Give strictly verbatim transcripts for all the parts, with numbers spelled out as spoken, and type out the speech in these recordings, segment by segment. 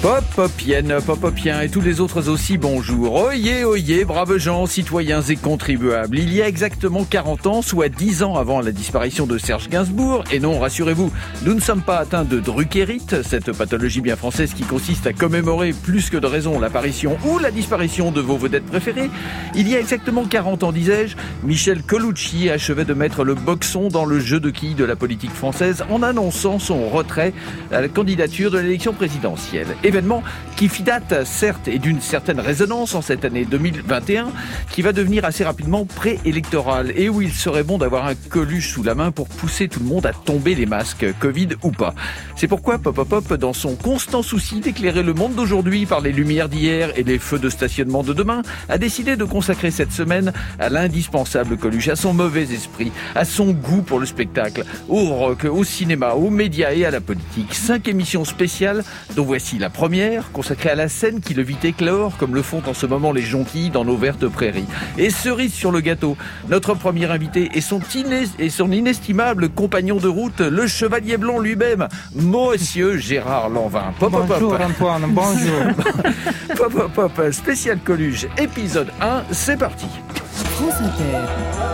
Popopienne, popopien et tous les autres aussi, bonjour. Oyez, oyez, braves gens, citoyens et contribuables. Il y a exactement quarante ans, soit dix ans avant la disparition de Serge Gainsbourg, et non, rassurez-vous, nous ne sommes pas atteints de druckérite, cette pathologie bien française qui consiste à commémorer plus que de raison l'apparition ou la disparition de vos vedettes préférées. Il y a exactement quarante ans, disais-je, Michel Colucci achevait de mettre le boxon dans le jeu de quilles de la politique française en annonçant son retrait à la candidature de l'élection présidentielle. Événement qui fit date, certes, et d'une certaine résonance en cette année deux mille vingt et un, qui va devenir assez rapidement préélectorale, et où il serait bon d'avoir un Coluche sous la main pour pousser tout le monde à tomber les masques, Covid ou pas. C'est pourquoi Pop Pop Pop, dans son constant souci d'éclairer le monde d'aujourd'hui par les lumières d'hier et les feux de stationnement de demain, a décidé de consacrer cette semaine à l'indispensable Coluche, à son mauvais esprit, à son goût pour le spectacle, au rock, au cinéma, aux médias et à la politique. Cinq émissions spéciales, dont voici la première, consacrée à la scène qui le vit éclore, comme le font en ce moment les jonquilles dans nos vertes prairies. Et cerise sur le gâteau, notre premier invité et son, iné- et son inestimable compagnon de route, le chevalier blanc lui-même, Monsieur Gérard Lanvin. Pop, pop, pop. Bonjour Antoine, bonjour. Pop, pop, pop, spécial Coluche, épisode un, c'est parti. France Inter.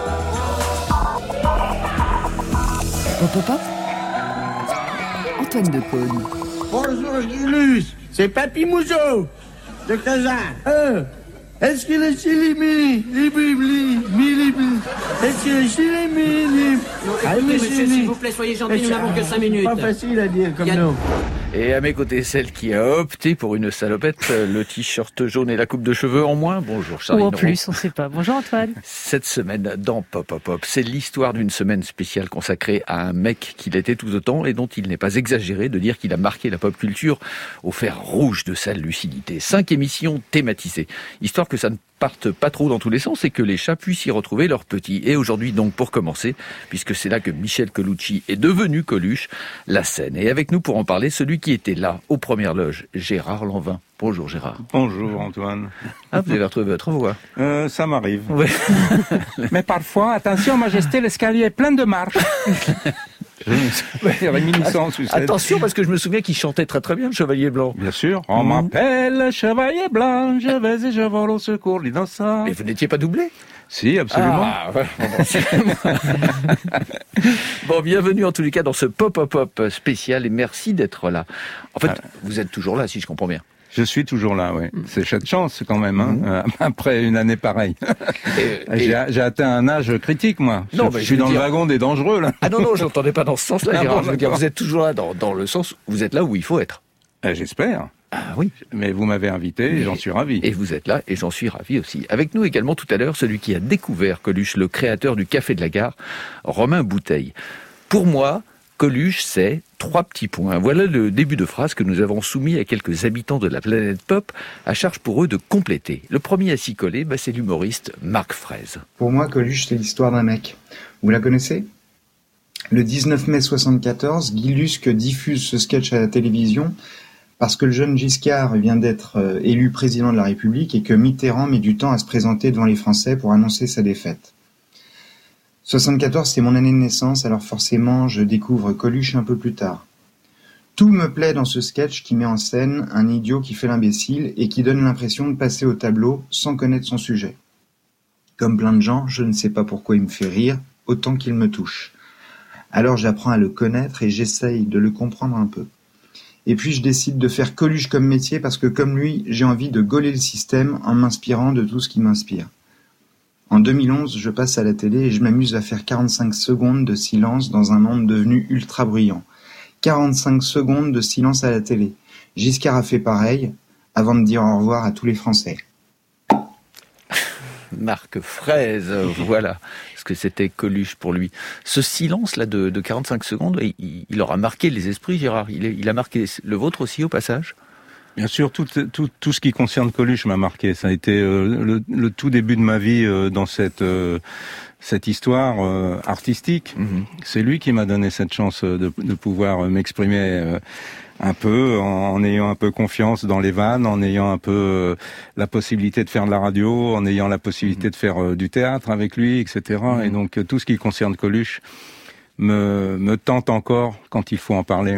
Pop, pop, pop. Antoine Decaune. Bonjour Gilus, c'est Papy Mouzo de Kazan. Euh, est-ce que le chilimi, libibli, milibli, est-ce que le chilimi, libibli... Ah, écoutez, monsieur, s'il vous plaît, soyez gentil, nous n'avons que cinq minutes. Pas facile à dire comme nous. Et à mes côtés, celle qui a opté pour une salopette, le t-shirt jaune et la coupe de cheveux en moins. Bonjour Charlie. Ou en plus, on ne sait pas. Bonjour Antoine. Cette semaine dans Pop Pop Pop, c'est l'histoire d'une semaine spéciale consacrée à un mec qu'il était tout autant et dont il n'est pas exagéré de dire qu'il a marqué la pop culture au fer rouge de sa lucidité. Cinq émissions thématisées, histoire que ça ne parte pas trop dans tous les sens et que les chats puissent y retrouver leurs petits. Et aujourd'hui donc, pour commencer, puisque c'est là que Michel Colucci est devenu Coluche, la scène. Et avec nous pour en parler, celui qui était là, aux premières loges, Gérard Lanvin. Bonjour Gérard. Bonjour Antoine. Ah, vous avez retrouvé votre voix. Euh, ça m'arrive. Ouais. Mais parfois, attention Majesté, l'escalier est plein de marches. Réminiscence, vous savez. Attention, parce que je me souviens qu'il chantait très très bien, le Chevalier Blanc. Bien sûr. On m'appelle Chevalier Blanc, je vais et je vole au secours l'innocent. Mais vous n'étiez pas doublé ? Si, absolument. Ah, ouais, bon, bon, bienvenue en tous les cas dans ce Pop-Pop-Pop spécial et merci d'être là. En fait, ah. vous êtes toujours là, si je comprends bien. Je suis toujours là, oui. C'est cette chance quand même, hein, mmh. après une année pareille. Et, et... J'ai, j'ai atteint un âge critique, moi. Non, je, je suis je dans dire... le wagon des dangereux, là. Ah non, non, je n'entendais pas dans ce sens-là, ah, Gérard. Bon, je veux dire, vous êtes toujours là dans, dans le sens où vous êtes là où il faut être. Euh, j'espère. Ah oui. Mais vous m'avez invité et j'en suis ravi. Et vous êtes là et j'en suis ravi aussi. Avec nous également tout à l'heure, celui qui a découvert Coluche, le créateur du Café de la Gare, Romain Bouteille. Pour moi, Coluche, c'est trois petits points. Voilà le début de phrase que nous avons soumis à quelques habitants de la planète pop, à charge pour eux de compléter. Le premier à s'y coller, bah, c'est l'humoriste Marc Fraise. Pour moi, Coluche, c'est l'histoire d'un mec. Vous la connaissez ? Le dix-neuf mai soixante-quatorze, Guy Lusque diffuse ce sketch à la télévision parce que le jeune Giscard vient d'être euh, élu président de la République et que Mitterrand met du temps à se présenter devant les Français pour annoncer sa défaite. soixante-quatorze, c'est mon année de naissance, alors forcément, je découvre Coluche un peu plus tard. Tout me plaît dans ce sketch qui met en scène un idiot qui fait l'imbécile et qui donne l'impression de passer au tableau sans connaître son sujet. Comme plein de gens, je ne sais pas pourquoi il me fait rire, autant qu'il me touche. Alors j'apprends à le connaître et j'essaye de le comprendre un peu. Et puis je décide de faire Coluche comme métier parce que comme lui, j'ai envie de gauler le système en m'inspirant de tout ce qui m'inspire. En deux mille onze, je passe à la télé et je m'amuse à faire quarante-cinq secondes de silence dans un monde devenu ultra bruyant. quarante-cinq secondes de silence à la télé. Giscard a fait pareil avant de dire au revoir à tous les Français. Marc Fraise, voilà ce que c'était Coluche pour lui. Ce silence-là de, de quarante-cinq secondes, il, il aura marqué les esprits, Gérard. Il, est, il a marqué le vôtre aussi au passage ? Bien sûr, tout, tout, tout ce qui concerne Coluche m'a marqué. Ça a été euh, le, le tout début de ma vie euh, dans cette euh, cette histoire euh, artistique. Mm-hmm. C'est lui qui m'a donné cette chance de, de pouvoir m'exprimer euh, un peu, en, en ayant un peu confiance dans les vannes, en ayant un peu euh, la possibilité de faire de la radio, en ayant la possibilité mm-hmm. de faire euh, du théâtre avec lui, et cetera. Mm-hmm. Et donc tout ce qui concerne Coluche me, me tente encore quand il faut en parler, oui.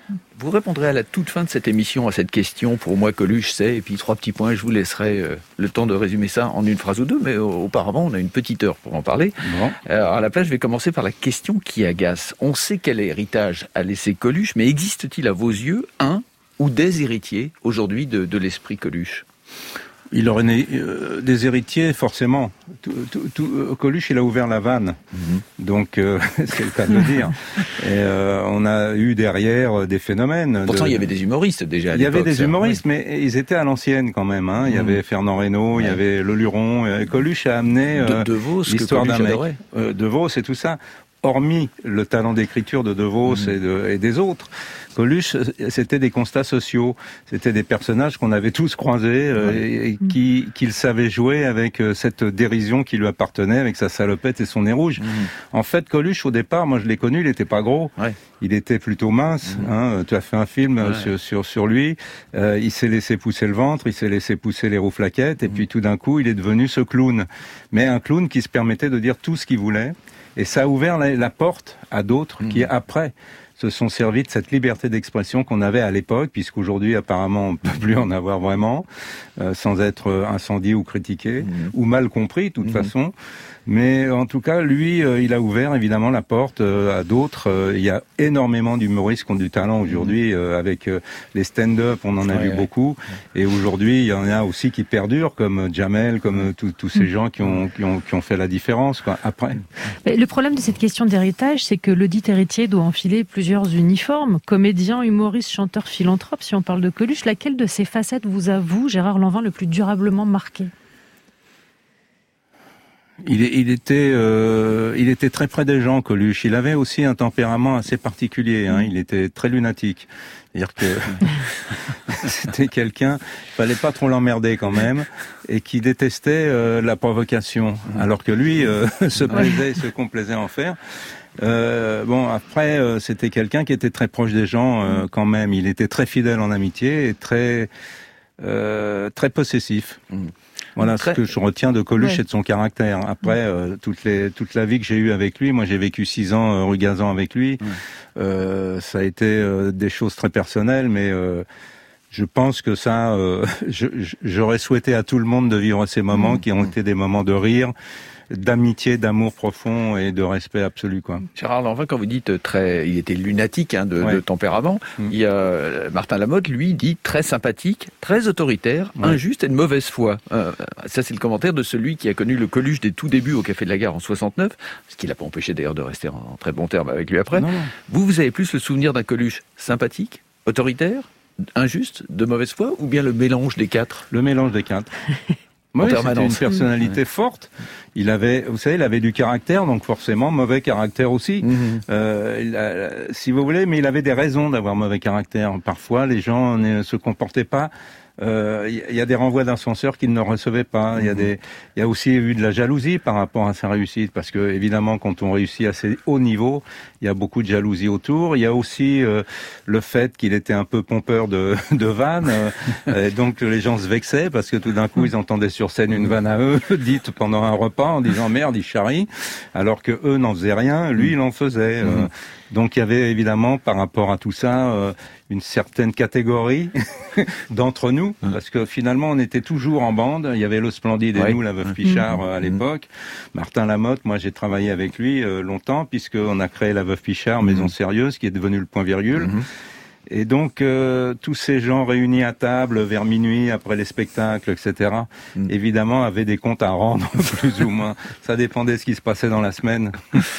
Vous répondrez à la toute fin de cette émission à cette question. Pour moi, Coluche, c'est... Et puis trois petits points, je vous laisserai euh, le temps de résumer ça en une phrase ou deux. Mais euh, auparavant, on a une petite heure pour en parler. Bon. Alors, à la place, je vais commencer par la question qui agace. On sait quel héritage a laissé Coluche, mais existe-t-il à vos yeux un ou des héritiers aujourd'hui de, de l'esprit Coluche ? Il aurait né, euh, des héritiers, forcément. Tout, tout, tout, euh, Coluche, il a ouvert la vanne. Mm-hmm. Donc, euh, c'est le cas de le dire. Et euh, on a eu derrière des phénomènes. Pourtant, de... il y avait des humoristes déjà à il l'époque. Il y avait des ça, humoristes, oui. mais ils étaient à l'ancienne quand même. Hein. Il y avait Fernand Reynaud, ouais. il y avait Le Luron. Et Coluche a amené euh, de, de Vos, l'histoire d'un mec. Euh, de Vos, c'est tout ça. Hormis le talent d'écriture de De Vos mmh. et, de, et des autres, Coluche, c'était des constats sociaux, c'était des personnages qu'on avait tous croisés euh, ouais. et, et qui, qu'il savait jouer avec euh, cette dérision qui lui appartenait, avec sa salopette et son nez rouge. Mmh. En fait, Coluche, au départ, moi je l'ai connu, il était pas gros, ouais. il était plutôt mince. Mmh. Hein, tu as fait un film ouais. sur, sur sur lui, euh, il s'est laissé pousser le ventre, il s'est laissé pousser les rouflaquettes, et mmh. puis tout d'un coup, il est devenu ce clown. Mais un clown qui se permettait de dire tout ce qu'il voulait. Et ça a ouvert la, la porte à d'autres mmh. qui, après, se sont servis de cette liberté d'expression qu'on avait à l'époque, puisqu'aujourd'hui, apparemment, on ne peut plus en avoir vraiment, euh, sans être incendié ou critiqué, mmh. ou mal compris, de toute mmh. façon. Mais en tout cas, lui, euh, il a ouvert évidemment la porte euh, à d'autres. Euh, il y a énormément d'humoristes qui ont du talent aujourd'hui, euh, avec euh, les stand-up, on en a ouais, vu ouais. beaucoup. Et aujourd'hui, il y en a aussi qui perdurent, comme Jamel, comme tous tous ces gens qui ont, qui ont qui ont fait la différence, quoi. Après. Mais le problème de cette question d'héritage, c'est que le dit héritier doit enfiler plusieurs uniformes, comédien, humoriste, chanteur, philanthrope. Si on parle de Coluche, laquelle de ces facettes vous a, vous, Gérard Lanvin, le plus durablement marqué ? Il, il était, euh, il était très près des gens, Coluche. Il avait aussi un tempérament assez particulier. Hein. Il était très lunatique. C'est-à-dire que c'était quelqu'un, il fallait pas trop l'emmerder quand même, et qui détestait euh, la provocation, alors que lui euh, se plaisait, se complaisait en faire. Euh, bon, après, euh, c'était quelqu'un qui était très proche des gens euh, quand même. Il était très fidèle en amitié et très, euh, très possessif. Mmh. Voilà Très... ce que je retiens de Coluche ouais. et de son caractère. Après, euh, toute, les, toute la vie que j'ai eue avec lui, moi j'ai vécu six ans euh, rue Gazan avec lui, ouais. euh, ça a été euh, des choses très personnelles, mais euh, je pense que ça, euh, je, j'aurais souhaité à tout le monde de vivre ces moments mmh. qui ont été des moments de rire, d'amitié, d'amour profond et de respect absolu, quoi. Gérard Lanvin, quand vous dites très, il était lunatique hein, de, ouais. de tempérament, mmh. il y a Martin Lamotte, lui, dit très sympathique, très autoritaire, ouais. injuste et de mauvaise foi. Euh, ça, c'est le commentaire de celui qui a connu le Coluche des tout débuts au Café de la Gare en soixante-neuf, ce qui l'a pas empêché d'ailleurs de rester en très bon terme avec lui après. Non, non. Vous, vous avez plus le souvenir d'un Coluche sympathique, autoritaire, injuste, de mauvaise foi, ou bien le mélange des quatre ? Le mélange des quatre. Oui, c'était une personnalité mmh. forte. Il avait, vous savez, il avait du caractère, donc forcément mauvais caractère aussi. Mmh. Euh, il a, si vous voulez, mais il avait des raisons d'avoir mauvais caractère. Parfois, les gens ne se comportaient pas. Il euh, y, y a des renvois d'ascenseur qu'il ne recevait pas. Il mmh. y a des, il y a aussi eu de la jalousie par rapport à sa réussite, parce que évidemment, quand on réussit à assez haut niveau, il y a beaucoup de jalousie autour. Il y a aussi euh, le fait qu'il était un peu pompeur de, de vannes, euh, et donc les gens se vexaient parce que tout d'un coup, ils entendaient sur scène une vanne à eux dite pendant un repas en disant merde, il charrie, alors que eux n'en faisaient rien, lui il en faisait. Mmh. Euh, donc il y avait évidemment par rapport à tout ça euh, une certaine catégorie d'entre nous, mmh. parce que finalement on était toujours en bande. Il y avait le Splendide et ouais. nous, la Veuve Pichard mmh. à l'époque. Martin Lamotte, moi j'ai travaillé avec lui euh, longtemps puisqu'on a créé la Veuve Pichard, Maison mmh. Sérieuse, qui est devenue le Point Virgule. Mmh. Et donc, euh, tous ces gens réunis à table vers minuit, après les spectacles, et cetera, mmh. évidemment, avaient des comptes à rendre, plus ou moins. Ça dépendait de ce qui se passait dans la semaine.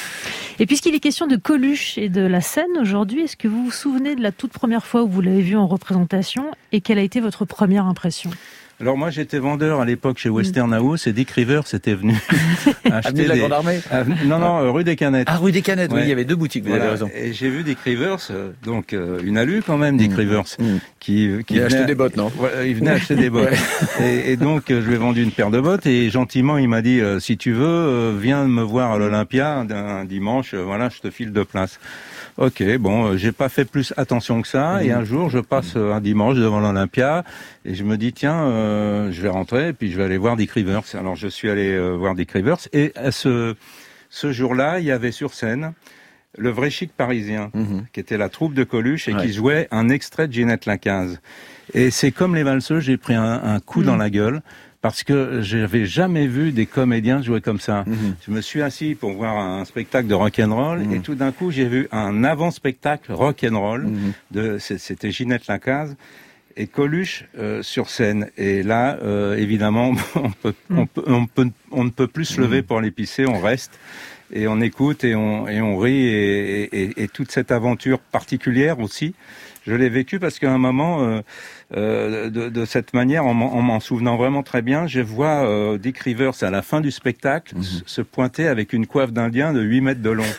Et puisqu'il est question de Coluche et de la scène aujourd'hui, est-ce que vous vous souvenez de la toute première fois où vous l'avez vu en représentation et quelle a été votre première impression ? Alors moi j'étais vendeur à l'époque chez Western House et Dick Rivers était venu acheter des... la Grande Armée. Ah, non non rue des Canettes. Ah rue des Canettes, ouais. Oui, il y avait deux boutiques, vous voilà. avez raison. Et j'ai vu Dick Rivers, euh, donc euh, une alu quand même, Dick mmh. Rivers, mmh. qui qui il venait acheter des bottes, non voilà, il venait acheter des bottes. et, et donc euh, je lui ai vendu une paire de bottes et gentiment il m'a dit euh, si tu veux euh, viens me voir à l'Olympia un, un dimanche, euh, voilà je te file deux places. Ok, bon, euh, j'ai pas fait plus attention que ça. Mmh. Et un jour, je passe euh, un dimanche devant l'Olympia et je me dis tiens, euh, je vais rentrer et puis je vais aller voir Dick Rivers. Alors je suis allé euh, voir Dick Rivers et à ce ce jour-là, il y avait sur scène le Vrai Chic parisien, mmh. qui était la troupe de Coluche et ouais. qui jouait un extrait de Ginette Lacaze. Et c'est comme les valseux, j'ai pris un, un coup mmh. dans la gueule. Parce que j'avais jamais vu des comédiens jouer comme ça. Mmh. Je me suis assis pour voir un spectacle de rock'n'roll mmh. et tout d'un coup j'ai vu un avant-spectacle rock'n'roll mmh. de c'était Ginette Lacaze et Coluche euh, sur scène. Et là, euh, évidemment, on peut, mmh. on peut, on peut, on ne peut plus se lever mmh. pour les pisser. On reste et on écoute et on et on rit et, et, et toute cette aventure particulière aussi. Je l'ai vécu parce qu'à un moment, euh, euh, de, de cette manière, en m'en, en m'en souvenant vraiment très bien, je vois euh, Dick Rivers à la fin du spectacle mmh. se pointer avec une coiffe d'Indien de huit mètres de long.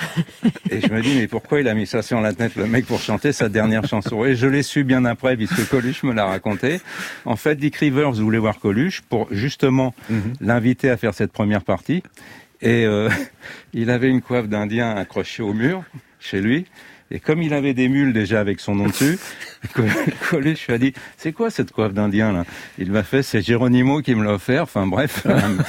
Et je me dis, mais pourquoi il a mis ça sur la tête, le mec, pour chanter sa dernière chanson? Et je l'ai su bien après, puisque Coluche me l'a raconté. En fait, Dick Rivers voulait voir Coluche pour justement mmh. l'inviter à faire cette première partie. Et euh, il avait une coiffe d'Indien accrochée au mur, chez lui. Et comme il avait des mules déjà avec son nom dessus, Coluche lui a dit « C'est quoi cette coiffe d'Indien là ?» Il m'a fait « C'est Geronimo qui me l'a offert. » Enfin bref,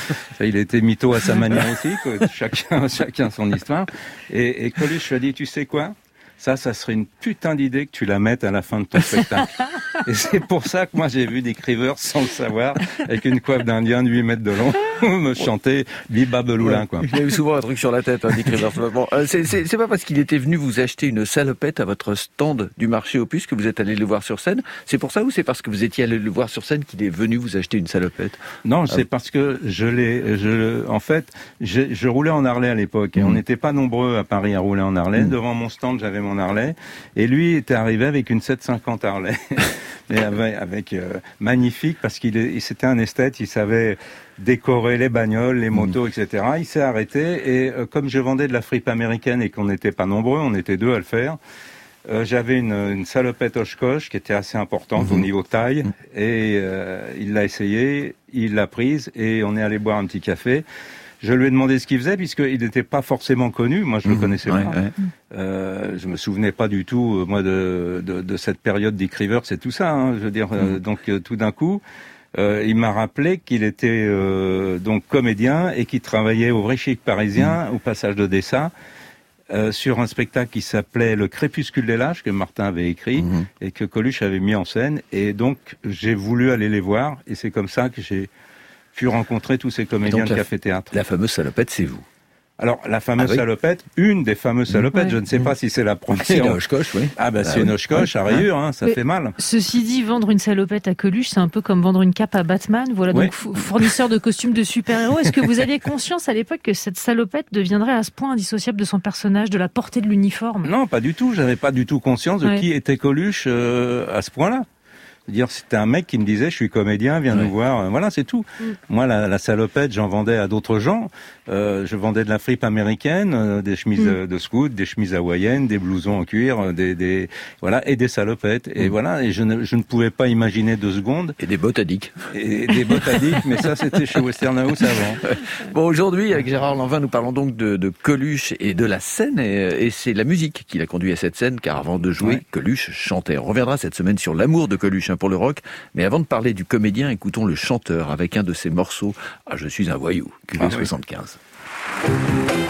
il était mytho à sa manière aussi, quoi. Chacun, chacun son histoire. Et, et Coluche lui a dit « Tu sais quoi ? Ça, ça serait une putain d'idée que tu la mettes à la fin de ton spectacle. » Et c'est pour ça que moi j'ai vu Dick Rivers sans le savoir, avec une coiffe d'Indien de huit mètres de long, me chanter Biba Beloulin, quoi. Il a eu souvent un truc sur la tête, hein, Dick Rivers. Bon, euh, c'est, c'est, c'est pas parce qu'il était venu vous acheter une salopette à votre stand du marché aux puces que vous êtes allé le voir sur scène. C'est pour ça ou c'est parce que vous étiez allé le voir sur scène qu'il est venu vous acheter une salopette? Non, c'est ah. parce que je l'ai, je, en fait, je, je roulais en Harley à l'époque et mmh. on n'était pas nombreux à Paris à rouler en Harley. Mmh. Devant mon stand, j'avais mon Harley et lui était arrivé avec une sept cent cinquante Harley. Mais avec, avec euh, magnifique parce qu'il est, c'était un esthète, il savait décorer les bagnoles, les motos, mmh. et cetera. Il s'est arrêté et euh, comme je vendais de la fripe américaine et qu'on n'était pas nombreux, on était deux à le faire, euh, j'avais une, une salopette Oshkosh qui était assez importante mmh. au niveau taille et euh, il l'a essayé, il l'a prise et on est allé boire un petit café. Je lui ai demandé ce qu'il faisait puisqu'il n'était pas forcément connu. Moi, je le mmh, connaissais ouais, pas. Ouais. Euh, je me souvenais pas du tout, moi, de, de, de cette période Dick Rivers, c'est tout ça. Hein, je veux dire, mmh. euh, donc euh, tout d'un coup, euh, il m'a rappelé qu'il était euh, donc comédien et qu'il travaillait au Vrai Chic parisien, mmh. au passage d'Odessa, euh, sur un spectacle qui s'appelait Le Crépuscule des Lâches que Martin avait écrit mmh. et que Coluche avait mis en scène. Et donc, j'ai voulu aller les voir et c'est comme ça que j'ai pu rencontrer tous ces comédiens de café-théâtre. La fameuse salopette, c'est vous. Alors, la fameuse ah, oui. salopette, une des fameuses salopettes, ouais. je ne sais pas si c'est la première. C'est une Oshkosh, oui. Ah, bah, bah c'est oui. une Oshkosh, à rayures, hein, ça Mais fait mal. Ceci dit, vendre une salopette à Coluche, c'est un peu comme vendre une cape à Batman. Voilà, ouais. donc fournisseur de costumes de super-héros. Est-ce que vous aviez conscience à l'époque que cette salopette deviendrait à ce point indissociable de son personnage, de la portée de l'uniforme? Non, pas du tout. J'avais pas du tout conscience de ouais. qui était Coluche euh, à ce point-là. C'est-à-dire, c'était un mec qui me disait, je suis comédien, viens ouais. nous voir. Voilà, c'est tout. Mm. Moi, la, la salopette, j'en vendais à d'autres gens. Euh, je vendais de la fripe américaine, euh, des chemises mm. de scouts, des chemises hawaïennes, des blousons en cuir, des, des voilà, et des salopettes. Mm. Et voilà, et je ne, je ne pouvais pas imaginer deux secondes. Et des bottes à Dick. Et des bottes à Dick, mais ça, c'était chez Western House avant. Bon, aujourd'hui, avec Gérard Lanvin, nous parlons donc de, de Coluche et de la scène, et, et c'est la musique qui l'a conduit à cette scène, car avant de jouer, ouais. Coluche chantait. On reviendra cette semaine sur l'amour de Coluche pour le rock, mais avant de parler du comédien, écoutons le chanteur avec un de ses morceaux « Ah, je suis un voyou », Q V soixante-quinze. Ah, oui.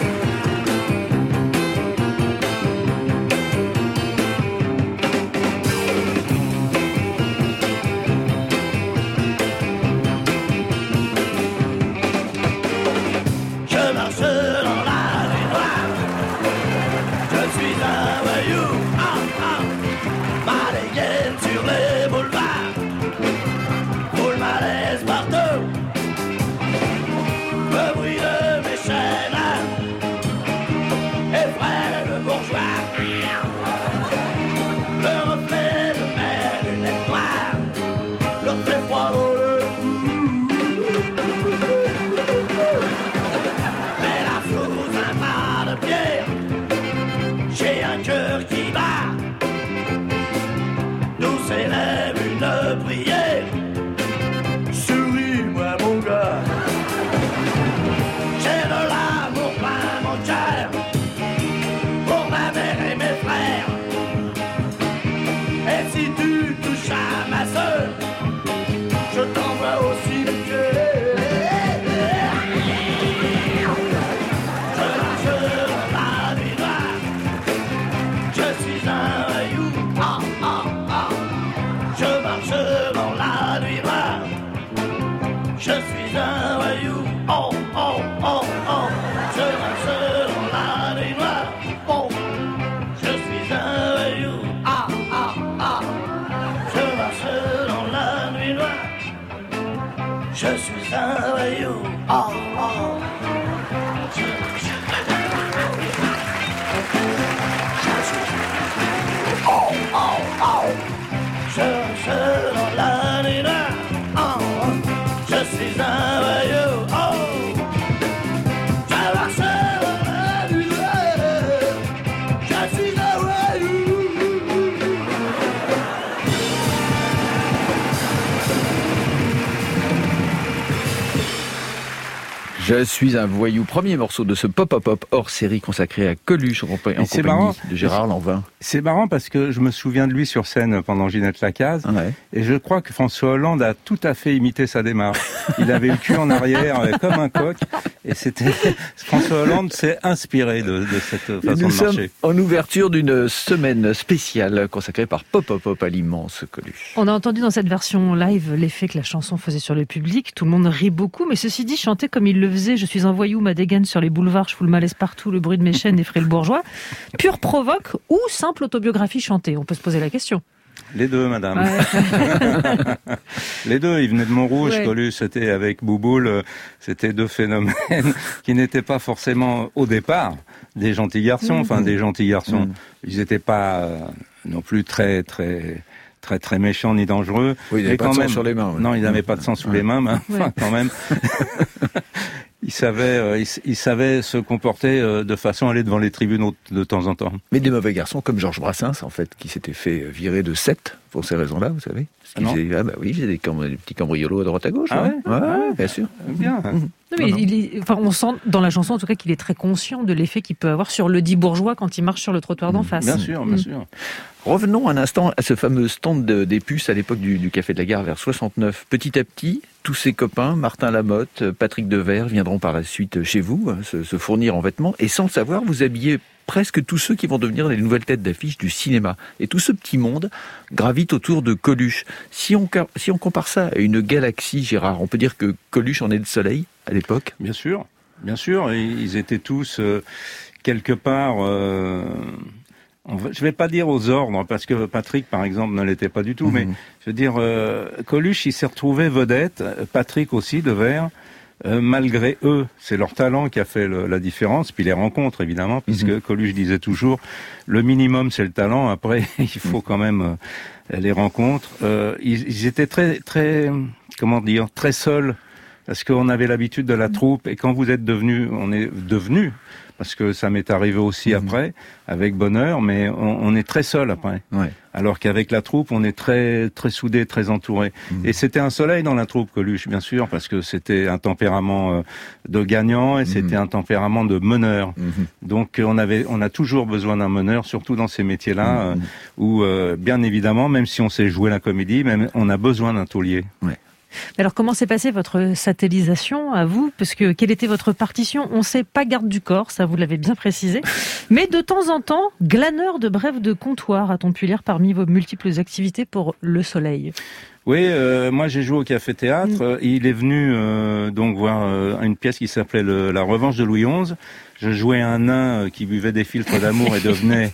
Je marche dans la nuit noire, je suis un voyou, ah, ah, ma dégaine sur les boulevards. Partout, le bruit de mes chaînes effraie le bourgeois. Le reflet de mes lunettes noires leur fait froid dans le cou. Mais la flouze n'a pas de pierre, j'ai un cœur qui bat. Nous s'élève une prière. J'ai de l'amour plein mon cœur pour ma mère et mes frères. Et si tu touches à ma sœur, je t'envoie au cimetière. Je marche dans la nuit noire, Je suis un voyou. Oh, oh. Je, je, je suis. Oh, oh, oh. Je, je, dans la nuit noire. Oh, je suis un voyou. Oh, je marche dans la nuit noire. Je suis un voyou. Je suis un voyou. Premier morceau de ce pop-up-pop hors série consacré à Coluche en, compa- en compagnie marrant. de Gérard Lanvin. C'est marrant parce que je me souviens de lui sur scène pendant Ginette Lacaze. Ouais. Et je crois que François Hollande a tout à fait imité sa démarche. Il avait le cul en arrière, euh, comme un coq. Et c'était, François Hollande s'est inspiré de, de cette façon Nous de sommes marcher. en ouverture d'une semaine spéciale consacrée par Pop-Up-Pop à l'immense Coluche. On a entendu dans cette version live l'effet que la chanson faisait sur le public. Tout le monde rit beaucoup, mais ceci dit, chanter comme il le faisait, je suis un voyou, ma dégaine sur les boulevards, je fous le malaise partout, le bruit de mes chaînes effraie le bourgeois, pure provoque ou simple autobiographie chantée? On peut se poser la question. Les deux, madame. Ouais. Les deux, ils venaient de Montrouge, Ouais. Coluche, c'était avec Bouboule, euh, c'était deux phénomènes qui n'étaient pas forcément, au départ, des gentils garçons, enfin des gentils garçons. Mmh. Ils n'étaient pas euh, non plus très, très, très, très méchants ni dangereux. Oui, il n'avait mais pas quand de sang même, sur les mains. Ouais. Non, ils n'avaient pas de sang sous Ouais. les mains, mais enfin, Ouais. quand même. Ils savaient, euh, ils, ils savaient se comporter euh, de façon à aller devant les tribunaux de temps en temps. Mais des mauvais garçons comme Georges Brassens, en fait, qui s'était fait virer de sept pour ces raisons-là, vous savez. Parce qu'il Ah non. faisait, ah bah oui, il faisait des, cam- des petits cambriolos à droite à gauche. Ah ouais. ouais Ouais, Ah ouais. bien sûr. Bien. Non, mais Non, non. il est- enfin, on sent dans la chanson en tout cas qu'il est très conscient de l'effet qu'il peut avoir sur le dit bourgeois quand il marche sur le trottoir d'en face. Bien sûr, bien Mm. sûr. Revenons un instant à ce fameux stand de- des puces à l'époque du, du Café de la Gare vers soixante-neuf. Petit à petit, tous ses copains, Martin Lamotte, Patrick Devers, viendront par la suite chez vous, hein, se, se fournir en vêtements, et sans le savoir, vous habillez presque tous ceux qui vont devenir les nouvelles têtes d'affiche du cinéma. Et tout ce petit monde gravite autour de Coluche. Si on, si on compare ça à une galaxie, Gérard, on peut dire que Coluche en est le soleil à l'époque. Bien sûr, bien sûr. Et ils étaient tous euh, quelque part. Euh, on va, je vais pas dire aux ordres parce que Patrick, par exemple, ne l'était pas du tout. Mmh. Mais je veux dire, euh, Coluche, il s'est retrouvé vedette. Patrick aussi, Devers. Euh, malgré eux, c'est leur talent qui a fait le, la différence, puis les rencontres évidemment, puisque Mmh. Coluche disait toujours, le minimum c'est le talent, après il faut quand même euh, les rencontres. Euh, ils, ils étaient très, très, comment dire, très seuls, parce qu'on avait l'habitude de la troupe, et quand vous êtes devenu, on est devenu, parce que ça m'est arrivé aussi Mmh. après, avec bonheur, mais on, on est très seul après. Ouais. Alors qu'avec la troupe, on est très très soudés, très entourés. Mmh. Et c'était un soleil dans la troupe, Coluche, bien sûr, parce que c'était un tempérament euh, de gagnant et c'était un tempérament de meneur. Mmh. Donc on avait, on a toujours besoin d'un meneur, surtout dans ces métiers-là, euh, où euh, bien évidemment, même si on sait jouer la comédie, même on a besoin d'un taulier. Alors comment s'est passée votre satellisation à vous? Parce que quelle était votre partition? On sait pas garde du corps, ça vous l'avez bien précisé. Mais de temps en temps, glaneur de brèves de comptoir, a-t-on pu lire parmi vos multiples activités pour Le Soleil? Oui, euh, moi j'ai joué au Café Théâtre. Mm. Euh, Il est venu euh, donc voir euh, une pièce qui s'appelait le- La Revanche de Louis onze. Je jouais un nain euh, qui buvait des filtres d'amour et devenait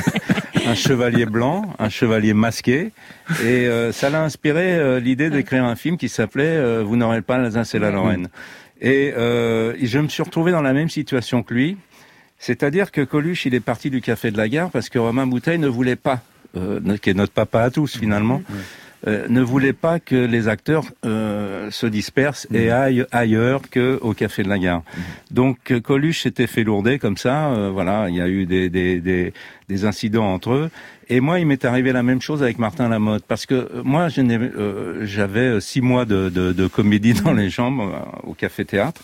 un chevalier blanc, un chevalier masqué. Et euh, ça l'a inspiré euh, l'idée d'écrire un film qui s'appelait euh, Vous n'aurez pas l'Alsace et la Lorraine. Et euh, je me suis retrouvé dans la même situation que lui. C'est-à-dire que Coluche, il est parti du Café de la Gare parce que Romain Bouteille ne voulait pas, euh, qui est notre papa à tous finalement, euh, ne voulait pas que les acteurs euh, se dispersent et aillent ailleurs qu'au Café de la Gare. Donc euh, Coluche s'était fait lourder comme ça, euh, voilà, il y a eu des, des, des, des incidents entre eux. Et moi, il m'est arrivé la même chose avec Martin Lamotte, parce que euh, moi, je n'ai, euh, j'avais six mois de, de, de comédie dans les jambes euh, au Café Théâtre.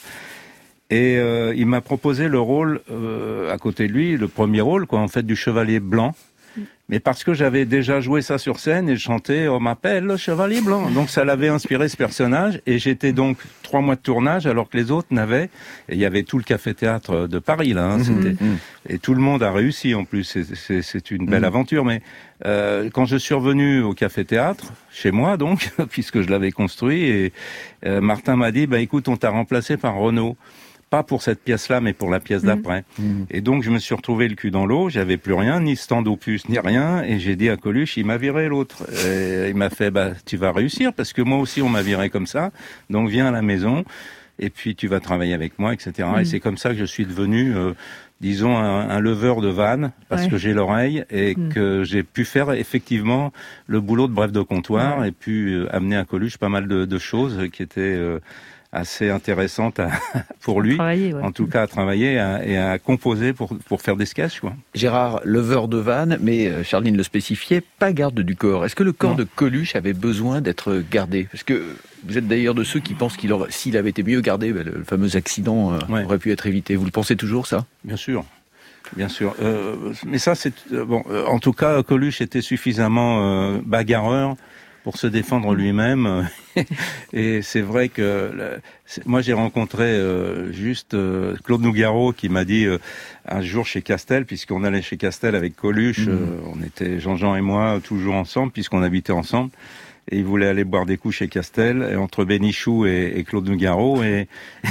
Et euh, il m'a proposé le rôle, euh, à côté de lui, le premier rôle, quoi, en fait, du chevalier blanc. Mais parce que j'avais déjà joué ça sur scène et je chantais « On m'appelle le chevalier blanc ». Donc ça l'avait inspiré ce personnage. Et j'étais donc trois mois de tournage alors que les autres n'avaient. Et il y avait tout le café-théâtre de Paris, là. Hein, Mmh, c'était... mmh. Et tout le monde a réussi en plus. C'est, c'est, c'est une belle Mmh. aventure. Mais euh, quand je suis revenu au café-théâtre, chez moi donc, puisque je l'avais construit, et euh, Martin m'a dit bah, « Écoute, on t'a remplacé par Renaud ». pas pour cette pièce-là, mais pour la pièce mmh. d'après. Mmh. Et donc, je me suis retrouvé le cul dans l'eau, j'avais plus rien, ni stand opus, ni rien, et j'ai dit à Coluche, il m'a viré l'autre. Et il m'a fait, bah, tu vas réussir, parce que moi aussi, on m'a viré comme ça, donc viens à la maison, et puis tu vas travailler avec moi, et cetera. Mmh. Et c'est comme ça que je suis devenu, euh, disons, un, un leveur de vannes, parce ouais. que j'ai l'oreille, et mmh. que j'ai pu faire effectivement le boulot de bref de comptoir, ouais. et puis euh, amener à Coluche pas mal de, de choses qui étaient... Euh, assez intéressante à, pour lui, ouais. en tout cas à travailler à, et à composer pour, pour faire des sketchs. Quoi. Gérard, leveur de vannes, mais euh, Charline le spécifiait, pas garde du corps. Est-ce que le corps non. de Coluche avait besoin d'être gardé ? Parce que vous êtes d'ailleurs de ceux qui pensent qu'il aurait, s'il avait été mieux gardé, ben, le, le fameux accident euh, ouais. aurait pu être évité. Vous le pensez toujours, ça ? Bien sûr. Bien sûr. Euh, mais ça, c'est... Euh, bon, euh, en tout cas, Coluche était suffisamment euh, bagarreur pour se défendre lui-même. Et c'est vrai que c'est, moi j'ai rencontré euh, juste euh, Claude Nougaro qui m'a dit euh, un jour chez Castel, puisqu'on allait chez Castel avec Coluche, mmh. euh, on était Jean-Jean et moi toujours ensemble puisqu'on habitait ensemble, et il voulait aller boire des coups chez Castel, et entre Bénichou et, et Claude Nougaro, et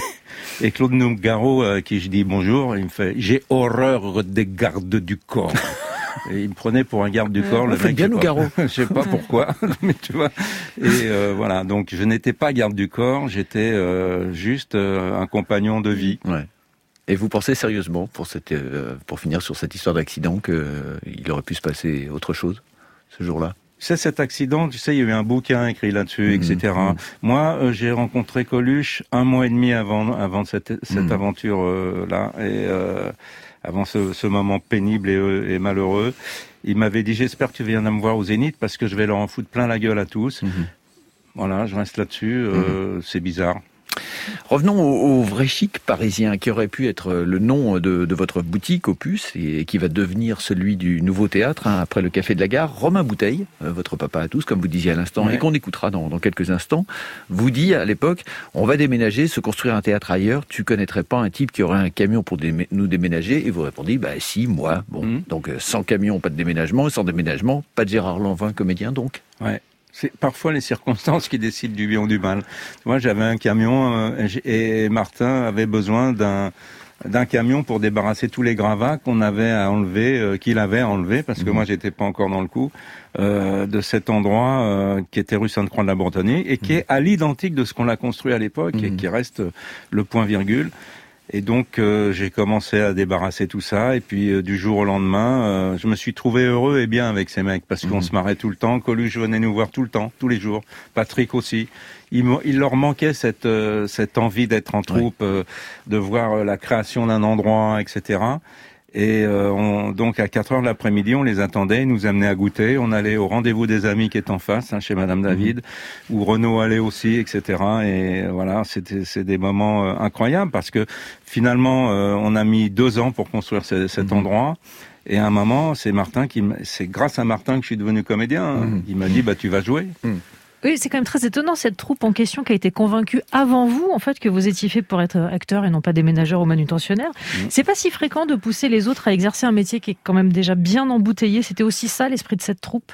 et Claude Nougaro à qui je dis bonjour, il me fait j'ai horreur des gardes du corps. Et il me prenait pour un garde du corps. Euh, le mec, bien Nougaro. Je sais pas pourquoi, mais tu vois. Et euh, voilà, donc je n'étais pas garde du corps, j'étais euh, juste euh, un compagnon de vie. Ouais. Et vous pensez sérieusement, pour cette, euh, pour finir sur cette histoire d'accident, qu'il euh, aurait pu se passer autre chose ce jour-là ? C'est cet accident, tu sais, il y a eu un bouquin écrit là-dessus, mmh, et cetera. Mmh. Moi, euh, j'ai rencontré Coluche un mois et demi avant, avant cette, cette mmh. aventure-là, euh, et euh, avant ce, ce moment pénible et, et malheureux. Il m'avait dit, j'espère que tu viendras me voir au Zénith, parce que je vais leur en foutre plein la gueule à tous. Mmh. Voilà, je reste là-dessus, euh, mmh. c'est bizarre. Revenons au, au vrai chic parisien, qui aurait pu être le nom de, de votre boutique Opus, et qui va devenir celui du Nouveau Théâtre, hein, après le Café de la Gare. Romain Bouteille, euh, votre papa à tous, comme vous disiez à l'instant, ouais. et qu'on écoutera dans, dans quelques instants, vous dit à l'époque, on va déménager, se construire un théâtre ailleurs, tu connaîtrais pas un type qui aurait un camion pour démé- nous déménager? Et vous répondez, bah si, moi. Bon, mmh. donc sans camion, pas de déménagement, et sans déménagement, pas de Gérard Lanvin, comédien donc. Ouais. C'est parfois les circonstances qui décident du bien ou du mal. Moi, j'avais un camion euh, et Martin avait besoin d'un d'un camion pour débarrasser tous les gravats qu'on avait à enlever, euh, qu'il avait à enlever, parce que mmh. moi, j'étais pas encore dans le coup, euh, de cet endroit euh, qui était rue Sainte-Croix de la Bretonnie et qui mmh. est à l'identique de ce qu'on a construit à l'époque mmh. et qui reste le point-virgule. Et donc euh, j'ai commencé à débarrasser tout ça, et puis euh, du jour au lendemain, euh, je me suis trouvé heureux et bien avec ces mecs, parce mmh. qu'on se marrait tout le temps. Coluche venait nous voir tout le temps, tous les jours. Patrick aussi. Il, il leur manquait cette euh, cette envie d'être en troupe, oui. euh, de voir euh, la création d'un endroit, et cetera. Et euh, on, donc à quatre heures de l'après-midi, on les attendait, ils nous amenaient à goûter. On allait au rendez-vous des amis qui est en face, hein, chez Madame David, mmh. où Renaud allait aussi, et cetera. Et voilà, c'était c'est des moments euh, incroyables, parce que finalement, euh, on a mis deux ans pour construire ce, cet mmh. endroit. Et à un moment, c'est Martin qui, c'est grâce à Martin que je suis devenu comédien. Hein. Mmh. Il m'a dit, bah tu vas jouer. Mmh. Oui, c'est quand même très étonnant, cette troupe en question qui a été convaincue avant vous, en fait, que vous étiez fait pour être acteur et non pas déménageur ou manutentionnaire. Mmh. C'est pas si fréquent de pousser les autres à exercer un métier qui est quand même déjà bien embouteillé. C'était aussi ça, l'esprit de cette troupe?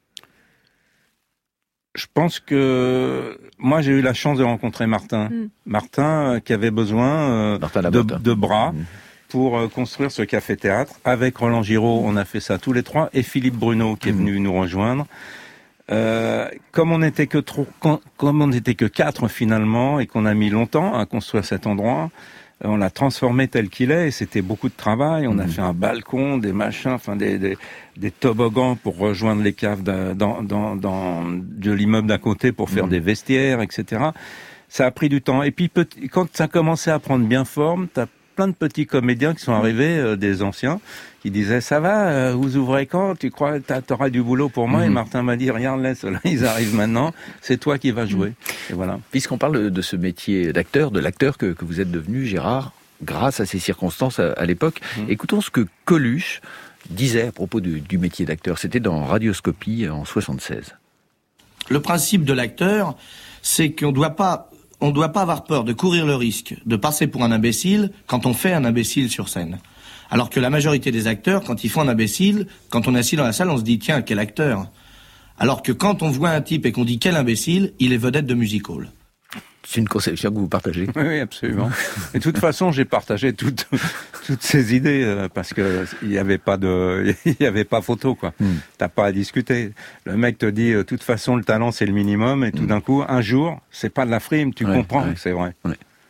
Je pense que moi, j'ai eu la chance de rencontrer Martin. Mmh. Martin, euh, qui avait besoin euh, de, de bras mmh. pour euh, construire ce café-théâtre. Avec Roland Giraud, on a fait ça tous les trois, et Philippe Bruno, qui mmh. est venu nous rejoindre. Euh, comme on n'était que trop, comme on n'était que quatre finalement, et qu'on a mis longtemps à construire cet endroit, euh, on l'a transformé tel qu'il est, et c'était beaucoup de travail. On mmh. a fait un balcon, des machins, enfin des, des, des toboggans pour rejoindre les caves dans, dans, dans de l'immeuble d'à côté pour faire mmh. des vestiaires, et cetera. Ça a pris du temps. Et puis petit, quand ça commençait à prendre bien forme, t'as plein de petits comédiens qui sont arrivés, euh, des anciens, qui disaient, ça va, euh, vous ouvrez quand? Tu crois que t'auras du boulot pour moi? Mmh. Et Martin m'a dit, regarde, laisse, là, ils arrivent maintenant, c'est toi qui vas jouer. Mmh. Et voilà. Puisqu'on parle de ce métier d'acteur, de l'acteur que, que vous êtes devenu, Gérard, grâce à ces circonstances à, à l'époque, mmh. écoutons ce que Coluche disait à propos du, du métier d'acteur. C'était dans Radioscopie en soixante-seize. Le principe de l'acteur, c'est qu'on ne doit pas On ne doit pas avoir peur de courir le risque de passer pour un imbécile quand on fait un imbécile sur scène. Alors que la majorité des acteurs, quand ils font un imbécile, quand on est assis dans la salle, on se dit « Tiens, quel acteur !» Alors que quand on voit un type et qu'on dit « Quel imbécile !» il est vedette de music hall. C'est une conception que vous partagez. Oui, oui, absolument. Et de toute façon, j'ai partagé toutes toutes ces idées euh, parce que il y avait pas de il y avait pas photo quoi. Mm. T'as pas à discuter. Le mec te dit de euh, toute façon le talent c'est le minimum et tout mm. d'un coup un jour c'est pas de la frime, tu ouais, comprends, ouais. c'est vrai. Ouais.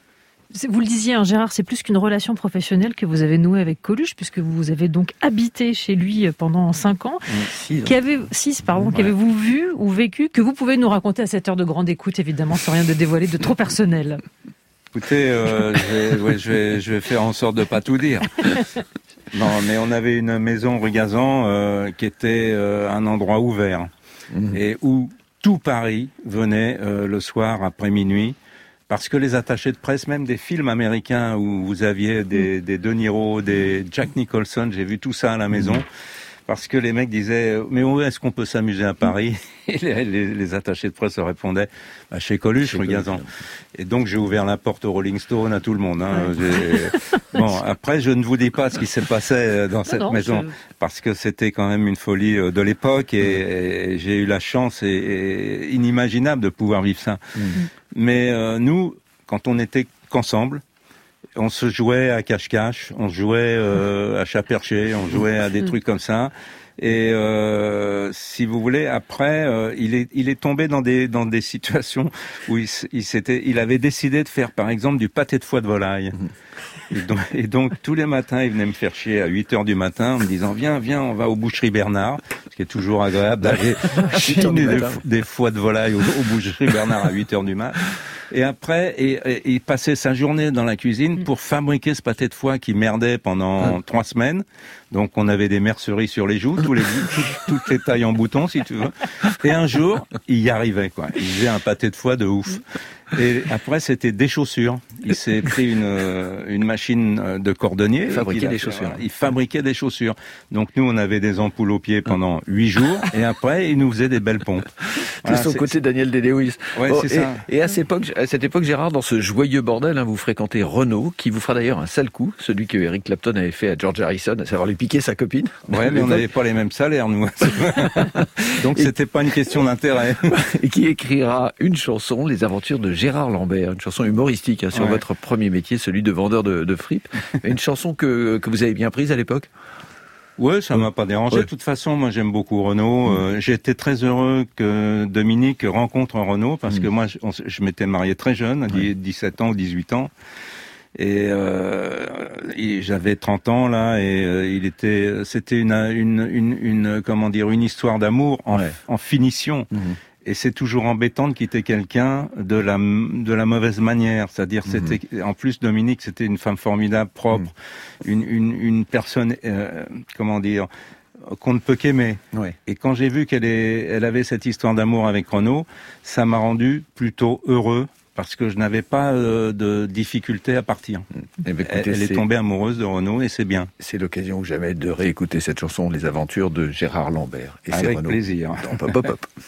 Vous le disiez, hein, Gérard, c'est plus qu'une relation professionnelle que vous avez nouée avec Coluche, puisque vous avez donc habité chez lui pendant cinq ans. Six, qu'avez, six pardon, ouais. Qu'avez-vous vu ou vécu, que vous pouvez nous raconter à cette heure de grande écoute, évidemment, sans rien de dévoiler de trop personnel? Écoutez, euh, je, vais, ouais, je, vais, je vais faire en sorte de pas tout dire. Non, mais on avait une maison rue Gazan euh, qui était euh, un endroit ouvert mmh. et où tout Paris venait euh, le soir après minuit. Parce que les attachés de presse, même des films américains où vous aviez des, des De Niro, des Jack Nicholson, j'ai vu tout ça à la maison. Parce que les mecs disaient, mais où est-ce qu'on peut s'amuser à Paris? Et les, les, les attachés de presse répondaient, bah, chez Coluche, chez rue Gazan. Et donc j'ai ouvert la porte aux Rolling Stones, à tout le monde. Hein. Ouais. Bon, après je ne vous dis pas ce qui s'est passé dans cette non, non, maison, je... parce que c'était quand même une folie de l'époque et, et j'ai eu la chance et, et inimaginable de pouvoir vivre ça. Mmh. Mais euh, nous, quand on était qu'ensemble, on se jouait à cache-cache, on jouait euh, à chat-perché, on jouait à des trucs comme ça. Et euh, si vous voulez, après, euh, il est il est tombé dans des dans des situations où il, il s'était il avait décidé de faire par exemple du pâté de foie de volaille. Et donc, et donc tous les matins, il venait me faire chier à huit heures du matin en me disant viens viens, on va aux boucheries Bernard, ce qui est toujours agréable d'aller chiner des, des foies de volaille aux, aux boucheries Bernard à huit heures du matin. Et après, et, et, il passait sa journée dans la cuisine pour fabriquer ce pâté de foie qui merdait pendant trois semaines. Donc on avait des merceries sur les joues, tous les, tout, toutes les tailles en boutons si tu veux. Et un jour, il y arrivait quoi. Il faisait un pâté de foie de ouf. Et après, c'était des chaussures. Il s'est pris une, une machine de cordonnier. Il fabriquait des chaussures. Il fabriquait des chaussures. Donc nous, on avait des ampoules aux pieds pendant huit jours. Et après, il nous faisait des belles pompes. Voilà, c'est son côté Daniel Day-Lewis. Ouais, oh, c'est et, ça. Et à cette époque, à cette époque, Gérard, dans ce joyeux bordel, hein, vous fréquentez Renaud, qui vous fera d'ailleurs un sale coup, celui que Eric Clapton avait fait à George Harrison, à savoir lui piquer sa copine. Ouais, mais on n'avait pas les mêmes salaires, nous. Donc et, c'était pas une question d'intérêt. Et qui écrira une chanson, Les Aventures de Gérard Lambert, une chanson humoristique hein, sur ouais. votre premier métier, celui de vendeur de, de fripes. Une chanson que, que vous avez bien prise à l'époque? Ouais, ça m'a pas dérangé. Ouais. De toute façon, moi j'aime beaucoup Renaud. Mmh. Euh, j'ai été très heureux que Dominique rencontre Renaud parce mmh. que moi je, on, je m'étais marié très jeune, à ouais. dix-sept ans ou dix-huit ans. Et, euh, et j'avais trente ans là et euh, il était c'était une, une une une comment dire une histoire d'amour en, ouais. en finition. Mmh. Et c'est toujours embêtant de quitter quelqu'un de la de la mauvaise manière, c'est-à-dire mmh. c'était en plus Dominique c'était une femme formidable, propre, mmh. une une une personne euh, comment dire qu'on ne peut qu'aimer. Ouais. Et quand j'ai vu qu'elle est elle avait cette histoire d'amour avec Renaud, ça m'a rendu plutôt heureux parce que je n'avais pas euh, de difficulté à partir. Eh bien, écoutez, elle, elle est tombée amoureuse de Renaud et c'est bien. C'est l'occasion ou jamais de réécouter cette chanson, Les Aventures de Gérard Lambert. Et avec c'est Renaud. Plaisir. Dans Pop Pop Pop.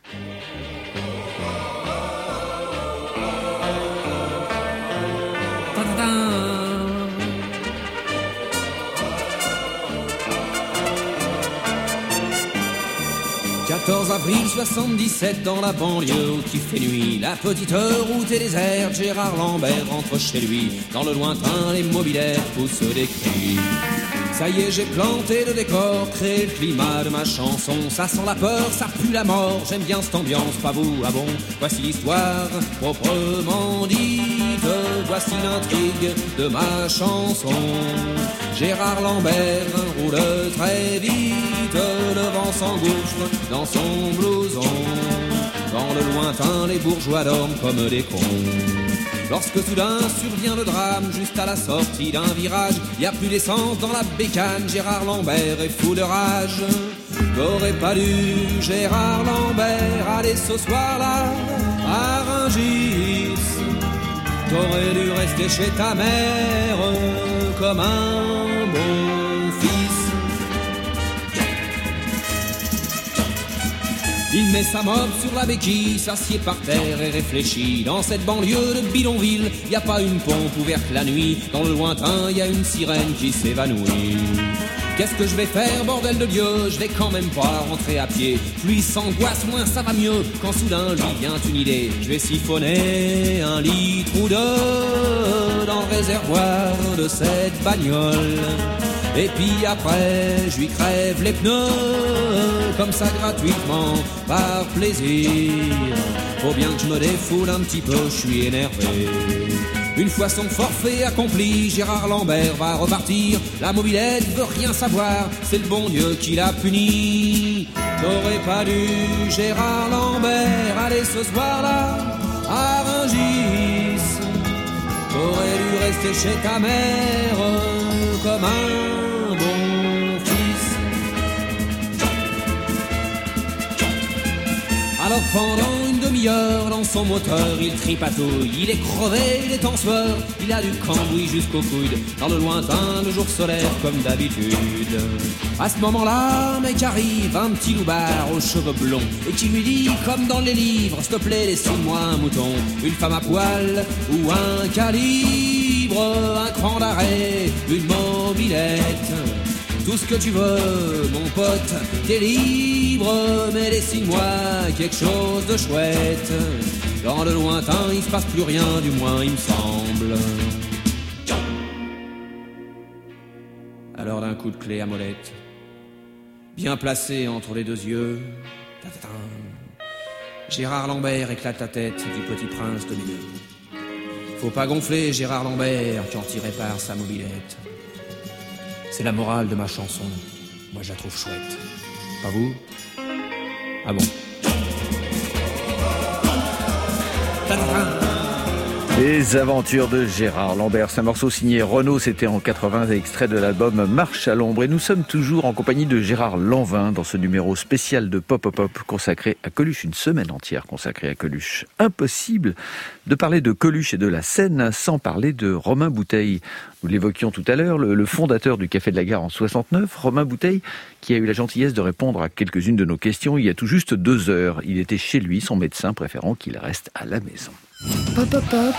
quatorze avril soixante-dix-sept dans la banlieue où il fait nuit. La petite route est déserte, Gérard Lambert rentre chez lui. Dans le lointain, les mobilaires poussent des cris. Ça y est, j'ai planté le décor, créé le climat de ma chanson. Ça sent la peur, ça pue la mort. J'aime bien cette ambiance, pas vous, ah bon. Voici l'histoire proprement dite. Voici l'intrigue de ma chanson. Gérard Lambert roule très vite. Le vent s'engouffre dans son blouson. Dans le lointain, les bourgeois dorment comme des cons. Lorsque soudain survient le drame, juste à la sortie d'un virage, y a plus d'essence dans la bécane, Gérard Lambert est fou de rage. T'aurais pas dû, Gérard Lambert, aller ce soir-là à Rungis. T'aurais dû rester chez ta mère comme un bon fils. Il met sa mob sur la béquille, s'assied par terre et réfléchit. Dans cette banlieue de bidonville, y a pas une pompe ouverte la nuit. Dans le lointain, y a une sirène qui s'évanouit. Qu'est-ce que je vais faire, bordel de Dieu? Je vais quand même pas rentrer à pied. Plus il s'angoisse, moins ça va mieux. Quand soudain lui vient une idée, je vais siphonner un litre ou deux dans le réservoir de cette bagnole. Et puis après, je lui crève les pneus, comme ça gratuitement, par plaisir. Faut bien que je me défoule un petit peu, je suis énervé. Une fois son forfait accompli, Gérard Lambert va repartir. La mobilette veut rien savoir, c'est le bon Dieu qui l'a puni. T'aurais pas dû, Gérard Lambert, aller ce soir-là à Rungis. T'aurais dû rester chez ta mère comme un bon fils. Alors pendant une demi-heure dans son moteur il tripatouille. Il est crevé, il est en sueur, il a du cambouis jusqu'au coude. Dans le lointain, le jour solaire comme d'habitude. À ce moment-là, un mec arrive, un petit loupard aux cheveux blonds, et qui lui dit comme dans les livres, s'il te plaît laisse-moi un mouton, une femme à poil ou un calibre, un cran d'arrêt, une mobilette. Tout ce que tu veux, mon pote, t'es libre, mais dessine-moi quelque chose de chouette. Dans le lointain, il se passe plus rien, du moins il me semble. Alors d'un coup de clé à molette, bien placé entre les deux yeux, ta-ta-ta, Gérard Lambert éclate la tête du petit prince de milieu. Faut pas gonfler Gérard Lambert quand il répare sa mobilette. C'est la morale de ma chanson. Moi, je la trouve chouette. Pas vous? Ah bon? Les aventures de Gérard Lambert, c'est un morceau signé Renaud, c'était en quatre-vingts, extrait de l'album Marche à l'ombre. Et nous sommes toujours en compagnie de Gérard Lanvin dans ce numéro spécial de Pop Pop Pop consacré à Coluche, une semaine entière consacrée à Coluche. Impossible de parler de Coluche et de la scène sans parler de Romain Bouteille. Nous l'évoquions tout à l'heure, le, le fondateur du Café de la Gare en soixante-neuf, Romain Bouteille, qui a eu la gentillesse de répondre à quelques-unes de nos questions il y a tout juste deux heures. Il était chez lui, son médecin préférant qu'il reste à la maison. Pop Pop Pop.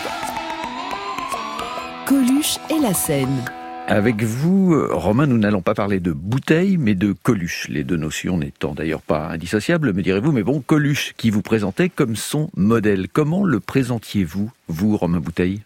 Coluche et la scène. Avec vous, Romain, nous n'allons pas parler de Bouteille, mais de Coluche. Les deux notions n'étant d'ailleurs pas indissociables, me direz-vous, mais bon, Coluche, qui vous présentait comme son modèle. Comment le présentiez-vous, vous, Romain Bouteille?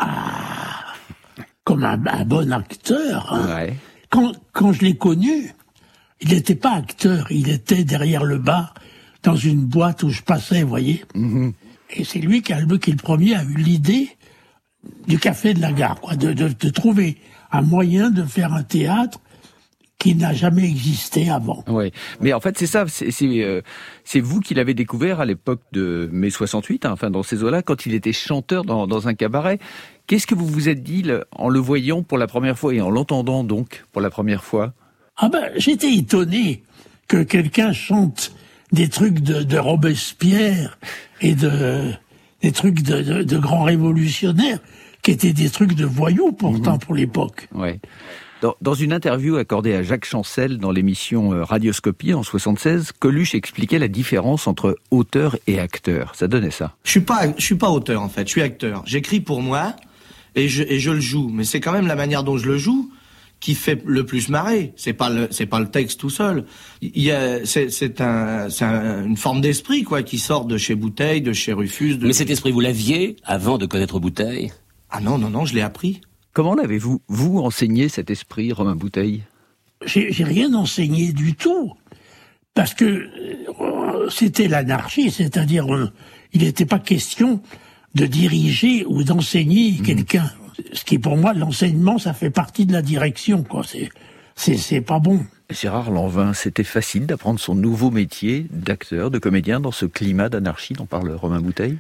Ah, comme un, un bon acteur. Hein. Ouais. Quand, quand je l'ai connu, il n'était pas acteur, il était derrière le bar, dans une boîte où je passais, vous voyez. Mm-hmm. Et c'est lui qui, a, qui le premier a eu l'idée du Café de la Gare, quoi, de, de, de trouver un moyen de faire un théâtre qui n'a jamais existé avant. Oui, mais en fait c'est ça, c'est, c'est, euh, c'est vous qui l'avez découvert à l'époque de mai soixante-huit, hein, enfin dans ces eaux-là, quand il était chanteur dans, dans un cabaret. Qu'est-ce que vous vous êtes dit là, en le voyant pour la première fois et en l'entendant donc pour la première fois? Ah ben, j'étais étonné que quelqu'un chante des trucs de, de Robespierre et de des trucs de, de, de grands révolutionnaires qui étaient des trucs de voyous pourtant mmh. pour l'époque. Ouais. Dans, dans une interview accordée à Jacques Chancel dans l'émission Radioscopie en soixante-seize, Coluche expliquait la différence entre auteur et acteur. Ça donnait ça. Je suis pas, je suis pas auteur en fait. Je suis acteur. J'écris pour moi et je et je le joue. Mais c'est quand même la manière dont je le joue qui fait le plus marrer. C'est pas le, c'est pas le texte tout seul. Il y a, c'est, c'est un, c'est un, une forme d'esprit, quoi, qui sort de chez Bouteille, de chez Rufus. De... Mais cet esprit, vous l'aviez avant de connaître Bouteille? Ah non, non, non, je l'ai appris. Comment l'avez-vous, vous, enseigné cet esprit, Romain Bouteille? J'ai, j'ai rien enseigné du tout. Parce que euh, c'était l'anarchie, c'est-à-dire, euh, il n'était pas question de diriger ou d'enseigner mmh. quelqu'un. Ce qui, pour moi, l'enseignement, ça fait partie de la direction, quoi. C'est, c'est, c'est pas bon. Gérard Lanvin, c'était facile d'apprendre son nouveau métier d'acteur, de comédien dans ce climat d'anarchie dont parle Romain Bouteille?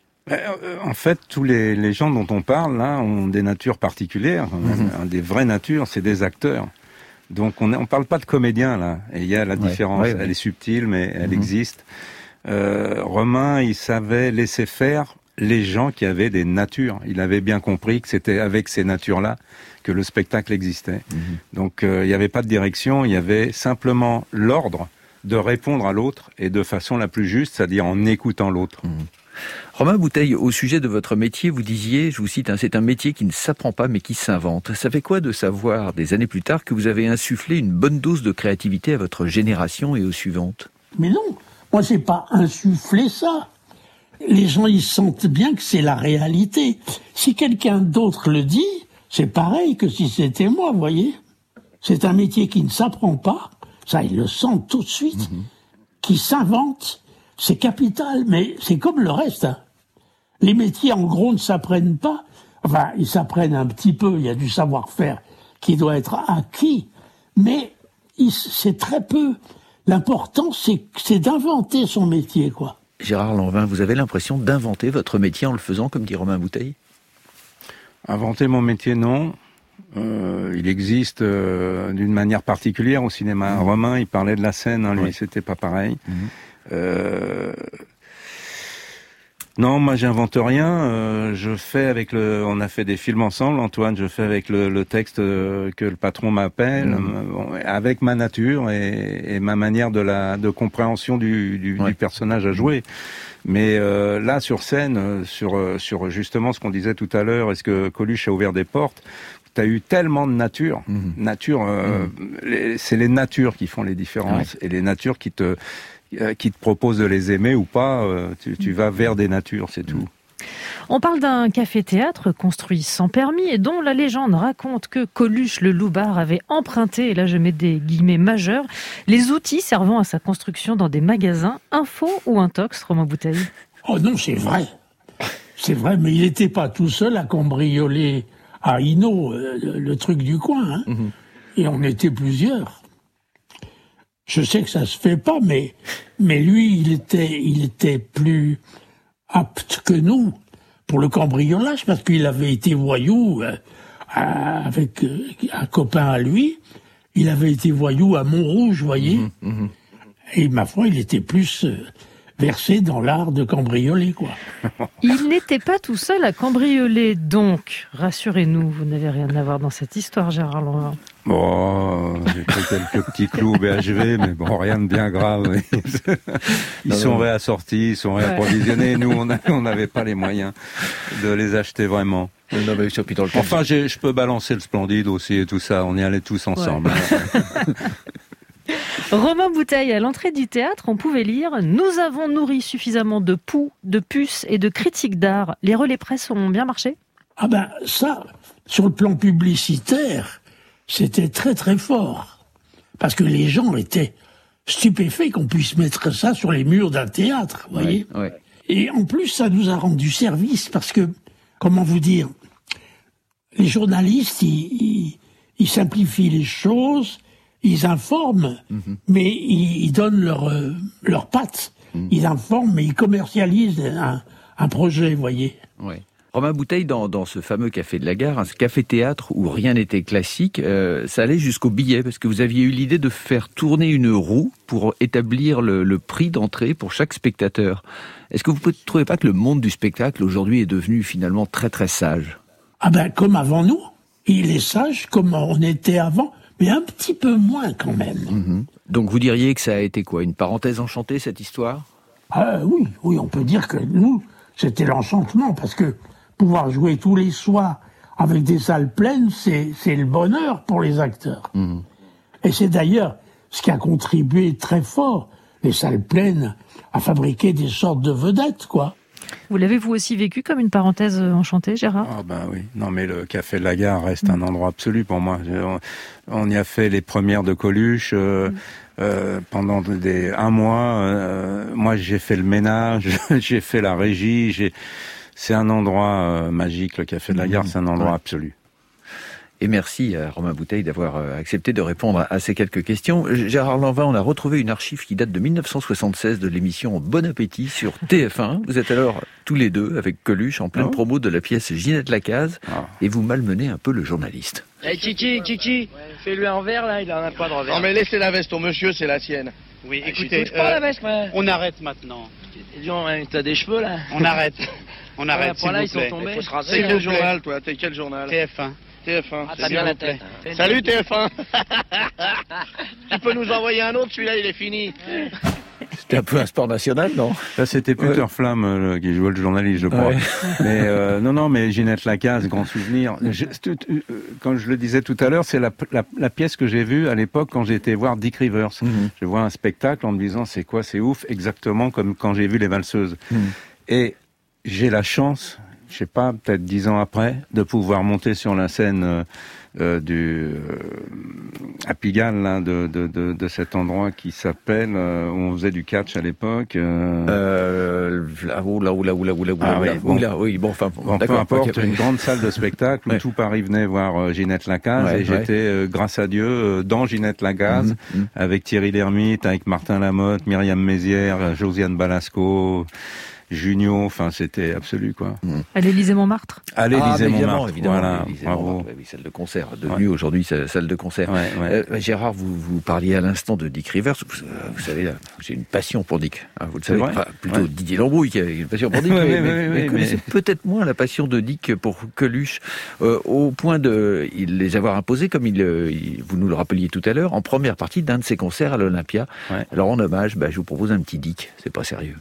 En fait, tous les, les gens dont on parle, là, ont des natures particulières. Mmh. Des vraies natures, c'est des acteurs. Donc, on ne parle pas de comédiens, là. Et il y a la ouais, différence. Ouais, ouais. Elle est subtile, mais elle mmh. existe. Euh, Romain, il savait laisser faire les gens qui avaient des natures. Il avait bien compris que c'était avec ces natures-là que le spectacle existait. Mmh. Donc, euh, il n'y avait pas de direction, il y avait simplement l'ordre de répondre à l'autre et de façon la plus juste, c'est-à-dire en écoutant l'autre. Mmh. Romain Bouteille, au sujet de votre métier, vous disiez, je vous cite, hein, c'est un métier qui ne s'apprend pas mais qui s'invente. Ça fait quoi de savoir, des années plus tard, que vous avez insufflé une bonne dose de créativité à votre génération et aux suivantes? Mais non, moi j'ai pas insufflé ça. Les gens, ils sentent bien que c'est la réalité. Si quelqu'un d'autre le dit, c'est pareil que si c'était moi, vous voyez. C'est un métier qui ne s'apprend pas, ça ils le sentent tout de suite, mmh. qui s'invente, c'est capital, mais c'est comme le reste. Hein. Les métiers, en gros, ne s'apprennent pas. Enfin, ils s'apprennent un petit peu, il y a du savoir-faire qui doit être acquis, mais il, c'est très peu. L'important, c'est, c'est d'inventer son métier, quoi. Gérard Lanvin, vous avez l'impression d'inventer votre métier en le faisant, comme dit Romain Bouteille? Inventer mon métier, non. Euh, il existe euh, d'une manière particulière au cinéma. Mmh. Romain, il parlait de la scène, hein, lui, oui. C'était pas pareil. Mmh. Euh... Non, moi, j'invente rien. Euh, je fais avec le. On a fait des films ensemble, Antoine. Je fais avec le, le texte euh, que le patron m'appelle, mmh. euh, avec ma nature et, et ma manière de la de compréhension du, du, ouais. du personnage à jouer. Mais euh, là, sur scène, sur sur justement ce qu'on disait tout à l'heure, est-ce que Coluche a ouvert des portes? T'as eu tellement de nature, mmh. nature. Euh, mmh. les, c'est les natures qui font les différences, ouais. et les natures qui te qui te propose de les aimer ou pas, tu, tu vas vers des natures, c'est tout. On parle d'un café-théâtre construit sans permis et dont la légende raconte que Coluche le loupard avait emprunté, et là je mets des guillemets majeurs, les outils servant à sa construction dans des magasins. Info ou intox, Romain Bouteille? Oh non, c'est vrai. C'est vrai, mais il n'était pas tout seul à cambrioler à Hinault, le, le truc du coin. Hein. Mm-hmm. Et on était plusieurs. Je sais que ça se fait pas, mais mais lui, il était il était plus apte que nous pour le cambriolage parce qu'il avait été voyou euh, avec euh, un copain à lui. Il avait été voyou à Montrouge, vous voyez. Mmh, mmh. Et ma foi, il était plus euh, versé dans l'art de cambrioler, quoi. Il n'était pas tout seul à cambrioler, donc rassurez-nous, vous n'avez rien à voir dans cette histoire, Gérard Lanvin. Bon, j'ai pris quelques petits clous au B H V, mais bon, rien de bien grave. Ils non, sont non. réassortis, ils sont réapprovisionnés. Nous, on n'avait pas les moyens de les acheter vraiment. Non, mais sur Peter le enfin, j'ai, je peux balancer le Splendide aussi et tout ça. On y allait tous ensemble. Ouais. Romain Bouteille, à l'entrée du théâtre, on pouvait lire « Nous avons nourri suffisamment de poux, de puces et de critiques d'art. Les relais presse ont bien marché ?» Ah ben, ça, sur le plan publicitaire, c'était très très fort. Parce que les gens étaient stupéfaits qu'on puisse mettre ça sur les murs d'un théâtre, vous voyez. Ouais, ouais. Et en plus, ça nous a rendu service parce que, comment vous dire, les journalistes, ils, ils, ils simplifient les choses, ils informent, mm-hmm. mais ils, ils donnent leur, euh, leur patte. Mm. Ils informent, mais ils commercialisent un, un projet, vous voyez. Ouais. Romain Bouteille, dans, dans ce fameux café de la gare, ce café-théâtre où rien n'était classique, euh, ça allait jusqu'au billet, parce que vous aviez eu l'idée de faire tourner une roue pour établir le, le prix d'entrée pour chaque spectateur. Est-ce que vous ne trouvez pas que le monde du spectacle aujourd'hui est devenu finalement très très sage? Ah ben, comme avant nous. Il est sage comme on était avant, mais un petit peu moins quand même. Mmh. Donc vous diriez que ça a été quoi, une parenthèse enchantée cette histoire? Ah oui, oui, on peut dire que nous, c'était l'enchantement, parce que pouvoir jouer tous les soirs avec des salles pleines, c'est, c'est le bonheur pour les acteurs. Mmh. Et c'est d'ailleurs ce qui a contribué très fort, les salles pleines, à fabriquer des sortes de vedettes, quoi. Vous l'avez vous aussi vécu comme une parenthèse enchantée, Gérard? Ah ben oui. Non mais le Café de la Gare reste mmh. un endroit absolu pour moi. On, on y a fait les premières de Coluche euh, mmh. euh, pendant des, un mois. Euh, moi j'ai fait le ménage, j'ai fait la régie. J'ai, c'est un endroit euh, magique. Le Café de la Gare, mmh. c'est un endroit ouais. absolu. Et merci à Romain Bouteille d'avoir accepté de répondre à ces quelques questions. Gérard Lanvin, on a retrouvé une archive qui date de mille neuf cent soixante-seize de l'émission Bon Appétit sur T F un. Vous êtes alors tous les deux avec Coluche en pleine oh. promo de la pièce Ginette Lacaze oh. et vous malmenez un peu le journaliste. Eh hey, Kiki, Kiki, ouais. fais-lui un verre là, il en a pas de revers. Non mais laissez la veste au monsieur, c'est la sienne. Oui, écoutez, euh, pas la veste, ouais. on arrête maintenant. Disons, t'as des cheveux là. On arrête, on arrête. Ouais, là, ils sont tombés. C'est quel journal toi? T'es quel journal? T F un. T F un, ah, t'as bien la tête. Hein. Salut T F un. Tu peux nous envoyer un autre, celui-là il est fini. C'était un peu un sport national, non? Là, c'était Peter ouais. Flamme euh, qui jouait le journaliste, je crois. Ouais. Mais euh, non, non, mais Ginette Lacaze, grand souvenir. Je, quand je le disais tout à l'heure, c'est la, la, la pièce que j'ai vue à l'époque quand j'ai été voir Dick Rivers. Mm-hmm. Je vois un spectacle en me disant, c'est quoi, c'est ouf, exactement comme quand j'ai vu Les Valseuses. Mm-hmm. Et j'ai la chance, je sais pas, peut-être dix ans après, de pouvoir monter sur la scène euh, euh, du euh, à Pigalle, là, de, de, de, de cet endroit qui s'appelle, euh, où on faisait du catch à l'époque. Euh... Euh, là, oula, oula, oula, oula, oula, ah, oui, bon. oula, oui, bon, enfin, bon, peu importe, une grande salle de spectacle où ouais. tout Paris venait voir euh, Ginette Lacaze, ouais, et ouais. j'étais, euh, grâce à Dieu, euh, dans Ginette Lacaze, mmh, mmh. avec Thierry Lhermitte, avec Martin Lamotte, Myriam Mézières, Josiane Balasco, Junio, enfin c'était absolu quoi. Mmh. À l'Élysée-Montmartre. À l'Élysée-Montmartre, ah, évidemment, voilà, bravo. Oui, salle de concert, devenue ouais. aujourd'hui salle de concert. Ouais, ouais. Euh, Gérard, vous, vous parliez à l'instant de Dick Rivers, vous, vous savez, j'ai une passion pour Dick, hein, vous le savez, enfin, plutôt ouais. Didier Lambrouille qui a une passion pour Dick, ouais, mais, ouais, mais, ouais, mais, mais... c'est peut-être moins la passion de Dick pour Coluche, euh, au point de il les avoir imposés, comme il, il, vous nous le rappeliez tout à l'heure, en première partie d'un de ses concerts à l'Olympia. Ouais. Alors en hommage, bah, je vous propose un petit Dick, c'est pas sérieux.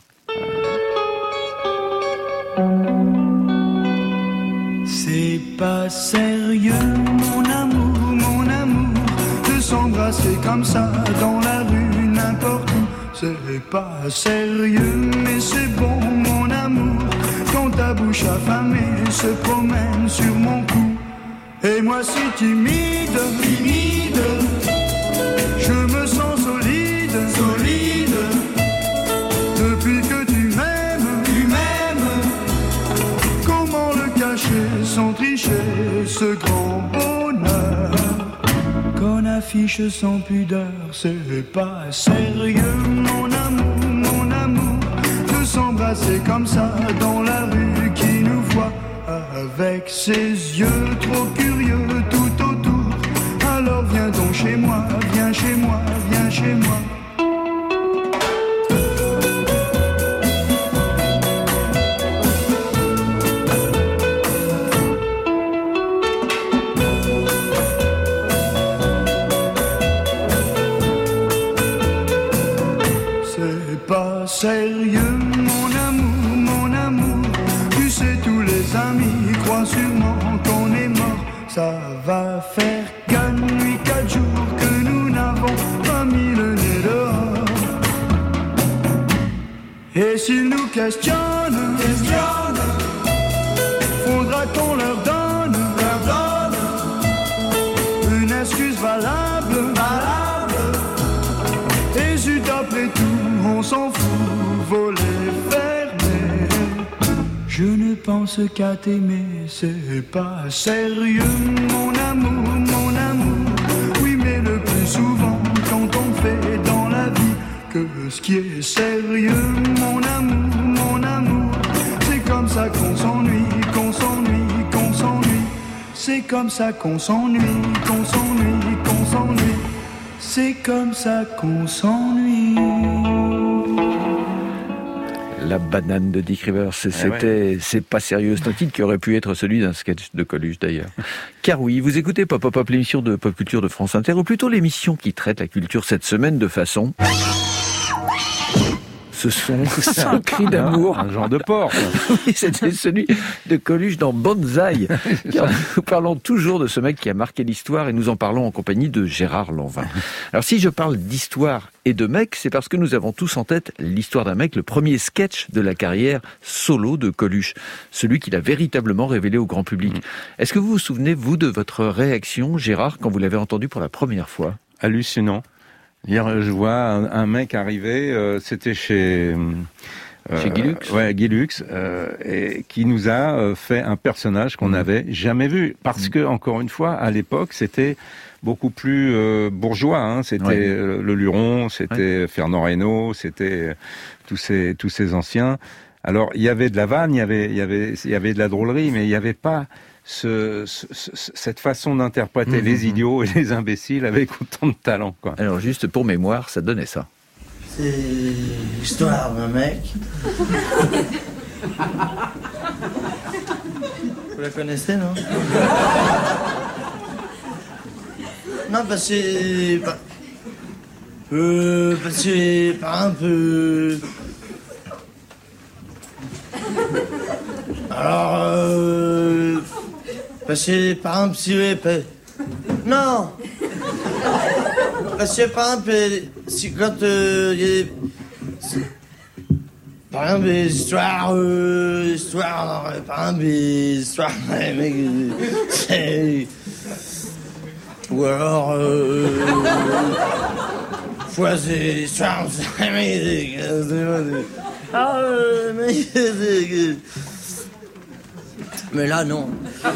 C'est pas sérieux, mon amour, mon amour, de s'embrasser comme ça dans la rue, n'importe où. C'est pas sérieux, mais c'est bon, mon amour, quand ta bouche affamée se promène sur mon cou. Et moi si timide, timide, je me sens solide, solide, depuis que tu m'aimes, tu m'aimes. Comment le cacher sans tricher, ce grand bonheur qu'on affiche sans pudeur? C'est pas sérieux, mon amour, mon amour, de s'embrasser comme ça dans la rue, qui nous voit avec ses yeux trop curieux tout autour. Alors viens donc chez moi, viens chez moi, viens chez moi. C'est pas sérieux, mon amour, mon amour, tu sais tous les amis croient sûrement qu'on est mort. Ça va faire quatre nuits, quatre jours que nous n'avons pas mis le nez dehors. Et s'ils nous questionnent, questionnent, faudra qu'on leur donne, leur donne une excuse valable, valable. Et zut, après tout, on s'en fout, voler fermé. Je ne pense qu'à t'aimer, c'est pas sérieux, mon amour, mon amour. Oui, mais le plus souvent, quand on fait dans la vie que ce qui est sérieux, mon amour, mon amour, c'est comme ça qu'on s'ennuie, qu'on s'ennuie, qu'on s'ennuie. C'est comme ça qu'on s'ennuie, qu'on s'ennuie, qu'on s'ennuie. C'est comme ça qu'on s'ennuie. La banane de Dick Rivers, c'était, ouais. c'est pas sérieux. C'est un titre qui aurait pu être celui d'un sketch de Coluche d'ailleurs. Car oui, vous écoutez Pop Pop Pop, l'émission de pop culture de France Inter, ou plutôt l'émission qui traite la culture cette semaine de façon... Ce son, c'est un cri d'amour. Un genre de porc. Oui, c'était celui de Coluche dans Banzai. Car nous parlons toujours de ce mec qui a marqué l'histoire et nous en parlons en compagnie de Gérard Lanvin. Alors si je parle d'histoire et de mec, c'est parce que nous avons tous en tête l'histoire d'un mec, le premier sketch de la carrière solo de Coluche. Celui qu'il a véritablement révélé au grand public. Est-ce que vous vous souvenez, vous, de votre réaction, Gérard, quand vous l'avez entendu pour la première fois? Hallucinant. Hier, je vois un, un mec arriver, euh, c'était chez... Euh, chez Guy Lux. Ouais, Guy Lux, euh, et qui nous a euh, fait un personnage qu'on n'avait mmh. jamais vu. Parce mmh. que, encore une fois, à l'époque, c'était beaucoup plus euh, bourgeois. Hein. C'était ouais. euh, le Luron, c'était ouais. Fernand Reynaud, c'était euh, tous ces tous ces anciens. Alors, il y avait de la vanne, il y avait il y avait il y avait de la drôlerie, mais il n'y avait pas Ce, ce, cette façon d'interpréter mmh, les mmh. idiots et les imbéciles avec autant de talent, quoi. Alors juste pour mémoire, ça donnait ça. C'est l'histoire d'un mec. Vous la connaissez, non? Non, bah c'est... Bah... Euh, parce que, par exemple... Euh... Alors, euh... Parce que, par exemple, si... Non. Parce que, par exemple, si quand euh, y a des... Par exemple, des histoires... Euh, histoires... Non, par exemple, des histoires... Ouais, mec, c'est... Ou alors... Euh... Fois des histoires... Ah, euh, mais... Mais là, non.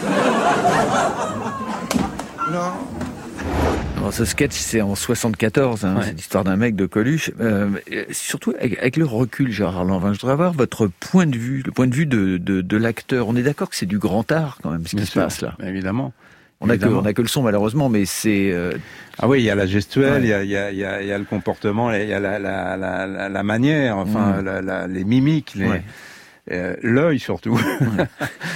Non. Alors, ce sketch, c'est en soixante-quatorze, hein, ouais. c'est l'histoire d'un mec de Coluche. Euh, surtout, avec, avec le recul, Gérard Lanvin, je voudrais avoir votre point de vue, le point de vue de, de, de l'acteur. On est d'accord que c'est du grand art, quand même, ce Bien qui sûr, se passe là. Évidemment. On n'a que, on a que le son, malheureusement, mais c'est... Euh... Ah oui, il y a la gestuelle, il ouais. y, a, il, y a, il y a le comportement, il y a la, la, la, la, la manière, enfin, mmh. la, la, les mimiques, les... Ouais. Euh, l'œil surtout. Ouais.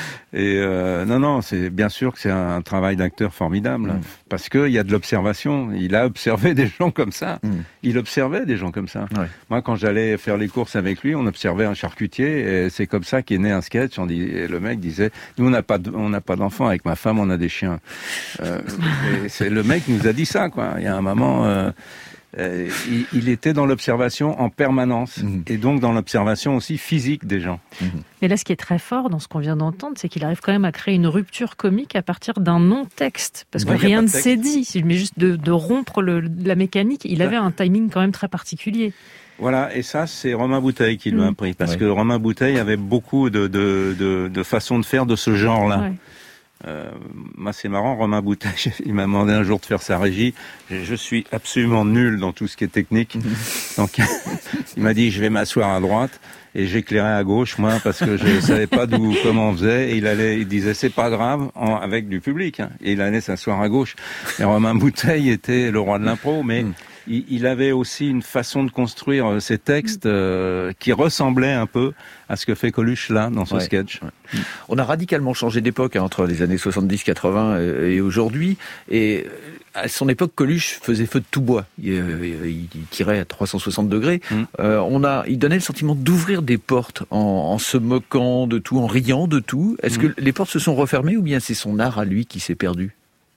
Et euh, non, non, c'est bien sûr que c'est un, un travail d'acteur formidable, mmh. parce que il y a de l'observation. Il a observé des gens comme ça. Mmh. Il observait des gens comme ça. Ouais. Moi, quand j'allais faire les courses avec lui, on observait un charcutier, et c'est comme ça qu'est né un sketch. On dit, et le mec disait, nous on n'a pas, de, on n'a pas d'enfants, avec ma femme, on a des chiens. Euh, et c'est le mec nous a dit ça, quoi. Il y a un moment. Euh, Euh, il, il était dans l'observation en permanence, mmh. et donc dans l'observation aussi physique des gens. Mmh. Et là, ce qui est très fort dans ce qu'on vient d'entendre, c'est qu'il arrive quand même à créer une rupture comique à partir d'un non-texte, parce que ouais, rien ne s'est dit, mais juste de, de rompre le, la mécanique. Il avait un timing quand même très particulier. Voilà, et ça, c'est Romain Bouteille qui mmh. lui a appris, parce ouais. que Romain Bouteille avait beaucoup de, de, de, de façons de faire de ce genre-là. Ouais. Euh, moi, c'est marrant, Romain Bouteille, il m'a demandé un jour de faire sa régie. Je suis absolument nul dans tout ce qui est technique. Donc, il m'a dit, je vais m'asseoir à droite, et j'éclairais à gauche, moi, parce que je savais pas d'où, comment on faisait. Et il allait, il disait, c'est pas grave, en, avec du public, hein. Et il allait s'asseoir à gauche. Et Romain Bouteille était le roi de l'impro, mais mm. il, il avait aussi une façon de construire ses textes euh, qui ressemblait un peu à ce que fait Coluche là, dans ce ouais. sketch. Ouais. On a radicalement changé d'époque hein, entre les années soixante-dix quatre-vingts et aujourd'hui. Et à son époque, Coluche faisait feu de tout bois. Il, il tirait à trois cent soixante degrés. Mmh. Euh, on a, il donnait le sentiment d'ouvrir des portes en, en se moquant de tout, en riant de tout. Est-ce mmh. que les portes se sont refermées ou bien c'est son art à lui qui s'est perdu ?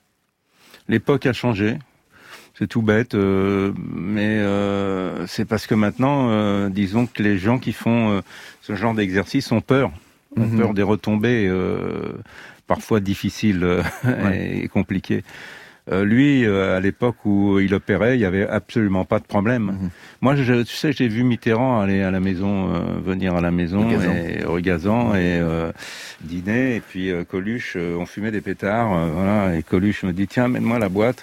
L'époque a changé. C'est tout bête, euh, mais euh, c'est parce que maintenant, euh, disons que les gens qui font euh, ce genre d'exercice ont peur, ont mmh. peur des retombées euh, parfois difficiles euh, ouais. et compliquées. Euh, lui, euh, à l'époque où il opérait, il y avait absolument pas de problème. Mmh. Moi, je, tu sais, j'ai vu Mitterrand aller à la maison, euh, venir à la maison, et Regazan, et euh, dîner, et puis euh, Coluche, euh, on fumait des pétards, euh, voilà, et Coluche me dit tiens, mène-moi la boîte.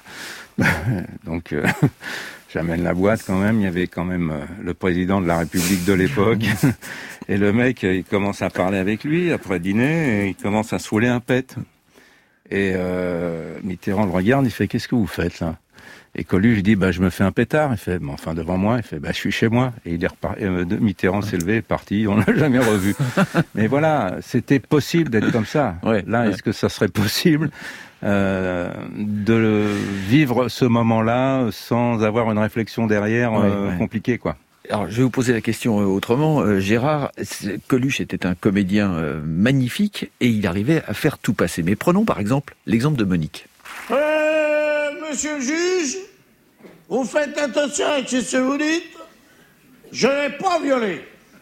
Donc, euh, j'amène la boîte quand même. Il y avait quand même euh, le président de la République de l'époque. Et le mec, il commence à parler avec lui après dîner, et il commence à se rouler un pet. Et euh, Mitterrand le regarde, il fait qu'est-ce que vous faites là ? Et Coluche dit bah je me fais un pétard. Il fait mais enfin devant moi. Il fait bah je suis chez moi. Et il est reparti. Euh, Mitterrand s'est levé, est parti. On l'a jamais revu. Mais voilà, c'était possible d'être comme ça. Ouais, là, ouais. Est-ce que ça serait possible euh, de vivre ce moment-là sans avoir une réflexion derrière ouais, euh, ouais. compliquée quoi? Alors, je vais vous poser la question autrement. Euh, Gérard, Coluche était un comédien euh, magnifique et il arrivait à faire tout passer. Mais prenons par exemple l'exemple de Monique. Euh, monsieur le juge, vous faites attention avec ce que vous dites. Je n'ai pas violé.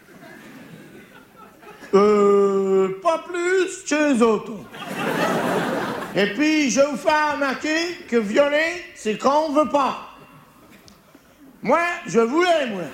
Euh, pas plus que les autres. Et puis, je vous fais remarquer que violer, c'est quand on veut pas. Moi, je voulais, moi.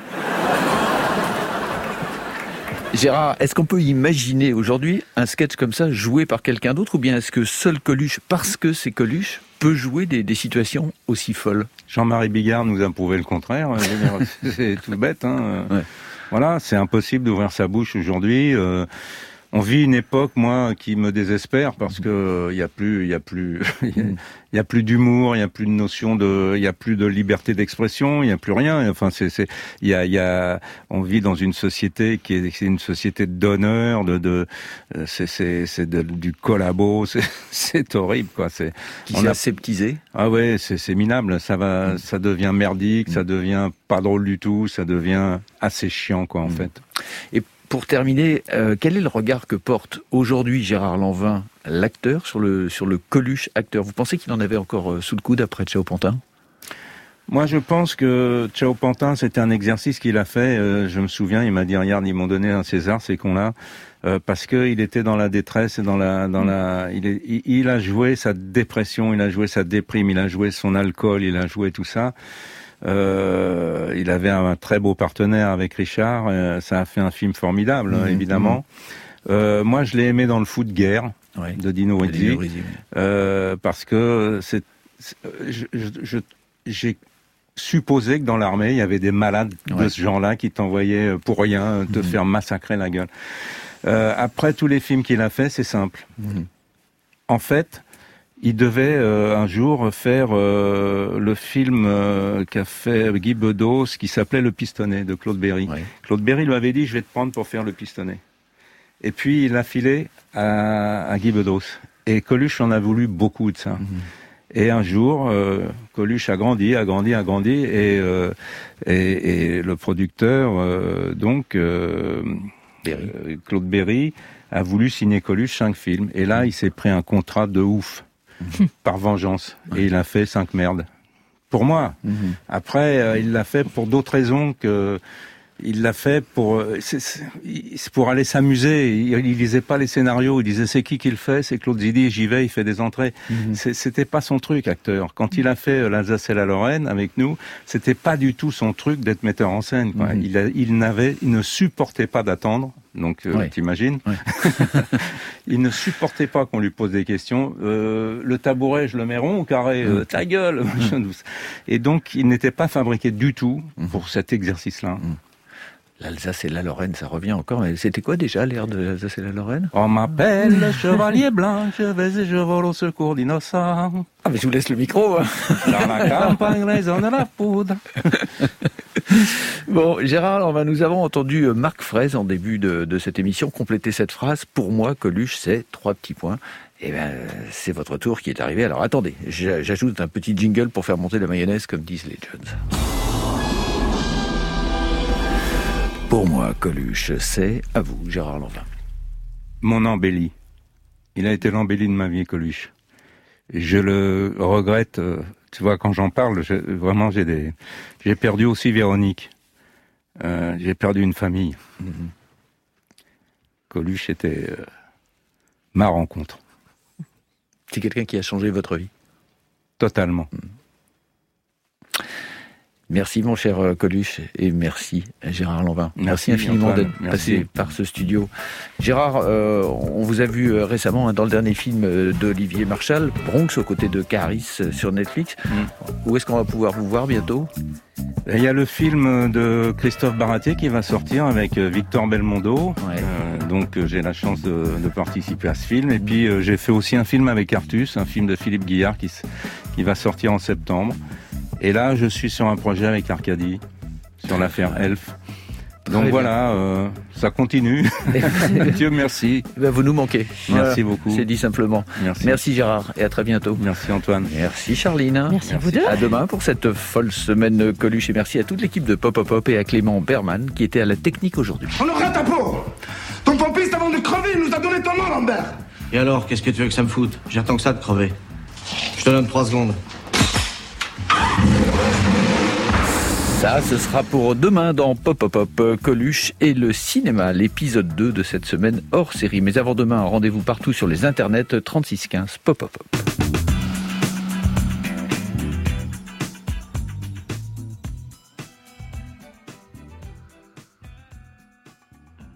Gérard, est-ce qu'on peut imaginer aujourd'hui un sketch comme ça joué par quelqu'un d'autre, ou bien est-ce que seul Coluche, parce que c'est Coluche, peut jouer des, des situations aussi folles ? Jean-Marie Bigard nous a prouvé le contraire. C'est tout bête, hein. Ouais. Voilà, c'est impossible d'ouvrir sa bouche aujourd'hui. Euh, on vit une époque, moi, qui me désespère parce que il y a plus, il y a plus, il y a plus d'humour, il y a plus de notion de, il y a plus de liberté d'expression, il y a plus rien. Enfin, c'est, c'est, il y a, il y a, on vit dans une société qui est, c'est une société d'honneur, de, de, c'est, c'est, c'est de, du collabo, c'est, c'est horrible, quoi. C'est, qui s'est aseptisé. Ah ouais, c'est, c'est minable. Ça va, mmh. ça devient merdique, mmh. ça devient pas drôle du tout, ça devient assez chiant, quoi, en mmh. fait. Et pour terminer, euh, quel est le regard que porte aujourd'hui Gérard Lanvin, l'acteur, sur le, sur le Coluche acteur? Vous pensez qu'il en avait encore euh, sous le coude après Ciao Pantin? Moi, je pense que Ciao Pantin, c'était un exercice qu'il a fait. Euh, je me souviens, il m'a dit, regarde, ils m'ont donné un César, ces cons-là, euh, parce que il était dans la détresse et dans la, dans la, il, est, il, il a joué sa dépression, il a joué sa déprime, il a joué son alcool, il a joué tout ça. Euh, il avait un très beau partenaire avec Richard. Euh, ça a fait un film formidable, mmh, évidemment. Mmh. Euh, moi, je l'ai aimé dans Le Fou de guerre ouais. de Dino Risi, oui. euh, parce que c'est, c'est je, je, je, j'ai supposé que dans l'armée, il y avait des malades ouais. de ce genre-là qui t'envoyaient pour rien te mmh. faire massacrer la gueule. Euh, après tous les films qu'il a fait, c'est simple. Mmh. En fait, il devait euh, un jour faire euh, le film euh, qu'a fait Guy Bedos, qui s'appelait Le Pistonnet, de Claude Berry. Oui. Claude Berry lui avait dit, je vais te prendre pour faire Le Pistonnet. Et puis il l'a filé à, à Guy Bedos. Et Coluche en a voulu beaucoup de ça. Mm-hmm. Et un jour, euh, Coluche a grandi, a grandi, a grandi, et, euh, et, et le producteur, euh, donc euh, Berry. Euh, Claude Berry, a voulu signer Coluche cinq films. Et là, il s'est pris un contrat de ouf. Par vengeance. Ouais. Et il a fait cinq merdes. Pour moi. Mmh. Après, euh, il l'a fait pour d'autres raisons que... Il l'a fait pour... C'est, c'est pour aller s'amuser. Il, il lisait pas les scénarios. Il disait, c'est qui qui le fait? C'est Claude Zidi. J'y vais, il fait des entrées. Mmh. C'est, c'était pas son truc, acteur. Quand il a fait l'Alsace et la Lorraine avec nous, c'était pas du tout son truc d'être metteur en scène, quoi. Mmh. Il, a, il n'avait... Il ne supportait pas d'attendre. Donc, euh, ouais. t'imagines ouais. Il ne supportait pas qu'on lui pose des questions. Euh, le tabouret, je le mets rond ou carré? euh, Ta gueule. Et donc, il n'était pas fabriqué du tout pour cet exercice-là. L'Alsace et la Lorraine, ça revient encore. Mais c'était quoi déjà l'air de l'Alsace et la Lorraine? On m'appelle le chevalier blanc, je vais et je vole au secours d'innocents. Ah, mais je vous laisse le micro. Hein. Dans la campagne résonne la poudre. Bon, Gérard, alors, ben, nous avons entendu Marc Fraise en début de, de cette émission compléter cette phrase. Pour moi, Coluche, c'est trois petits points. Eh bien, c'est votre tour qui est arrivé. Alors attendez, j'ajoute un petit jingle pour faire monter la mayonnaise, comme disent les jeunes. Pour moi, Coluche, c'est à vous, Gérard Lanvin. Mon embelli. Il a été l'embelli de ma vie, Coluche. Je le regrette. Euh, tu vois, quand j'en parle, je, vraiment, j'ai des, j'ai perdu aussi Véronique. Euh, j'ai perdu une famille. Mm-hmm. Coluche était euh, ma rencontre. C'est quelqu'un qui a changé votre vie? Totalement. Mm. Merci mon cher Coluche et merci Gérard Lanvin. Merci, merci infiniment Antoine. d'être merci. passé par ce studio. Gérard, euh, on vous a vu récemment hein, dans le dernier film d'Olivier Marchal, Bronx, aux côtés de Caris sur Netflix. Mm. Où est-ce qu'on va pouvoir vous voir bientôt? Il y a le film de Christophe Baratier qui va sortir avec Victor Belmondo. Ouais. Euh, donc j'ai la chance de, de participer à ce film. Et puis euh, j'ai fait aussi un film avec Artus, un film de Philippe Guillard qui, qui va sortir en septembre. Et là, je suis sur un projet avec Arcadie, sur l'affaire Elf. Donc voilà, euh, ça continue. Dieu merci. Ben vous nous manquez. Merci voilà, beaucoup. C'est dit simplement. Merci. Merci Gérard et à très bientôt. Merci Antoine. Merci Charline. Merci à vous deux. À demain pour cette folle semaine Coluche et merci à toute l'équipe de Pop Pop Pop et à Clément Berman qui était à la technique aujourd'hui. On aura ta peau. Ton pompiste avant de crever nous a donné ton nom, Lambert. Et alors, qu'est-ce que tu veux que ça me foute? J'attends que ça de crever. Je te donne trois secondes. Ça, ce sera pour demain dans Pop Pop Pop, Coluche et le cinéma, l'épisode deux de cette semaine hors série. Mais avant demain, rendez-vous partout sur les internets trente-six quinze Pop Pop Pop.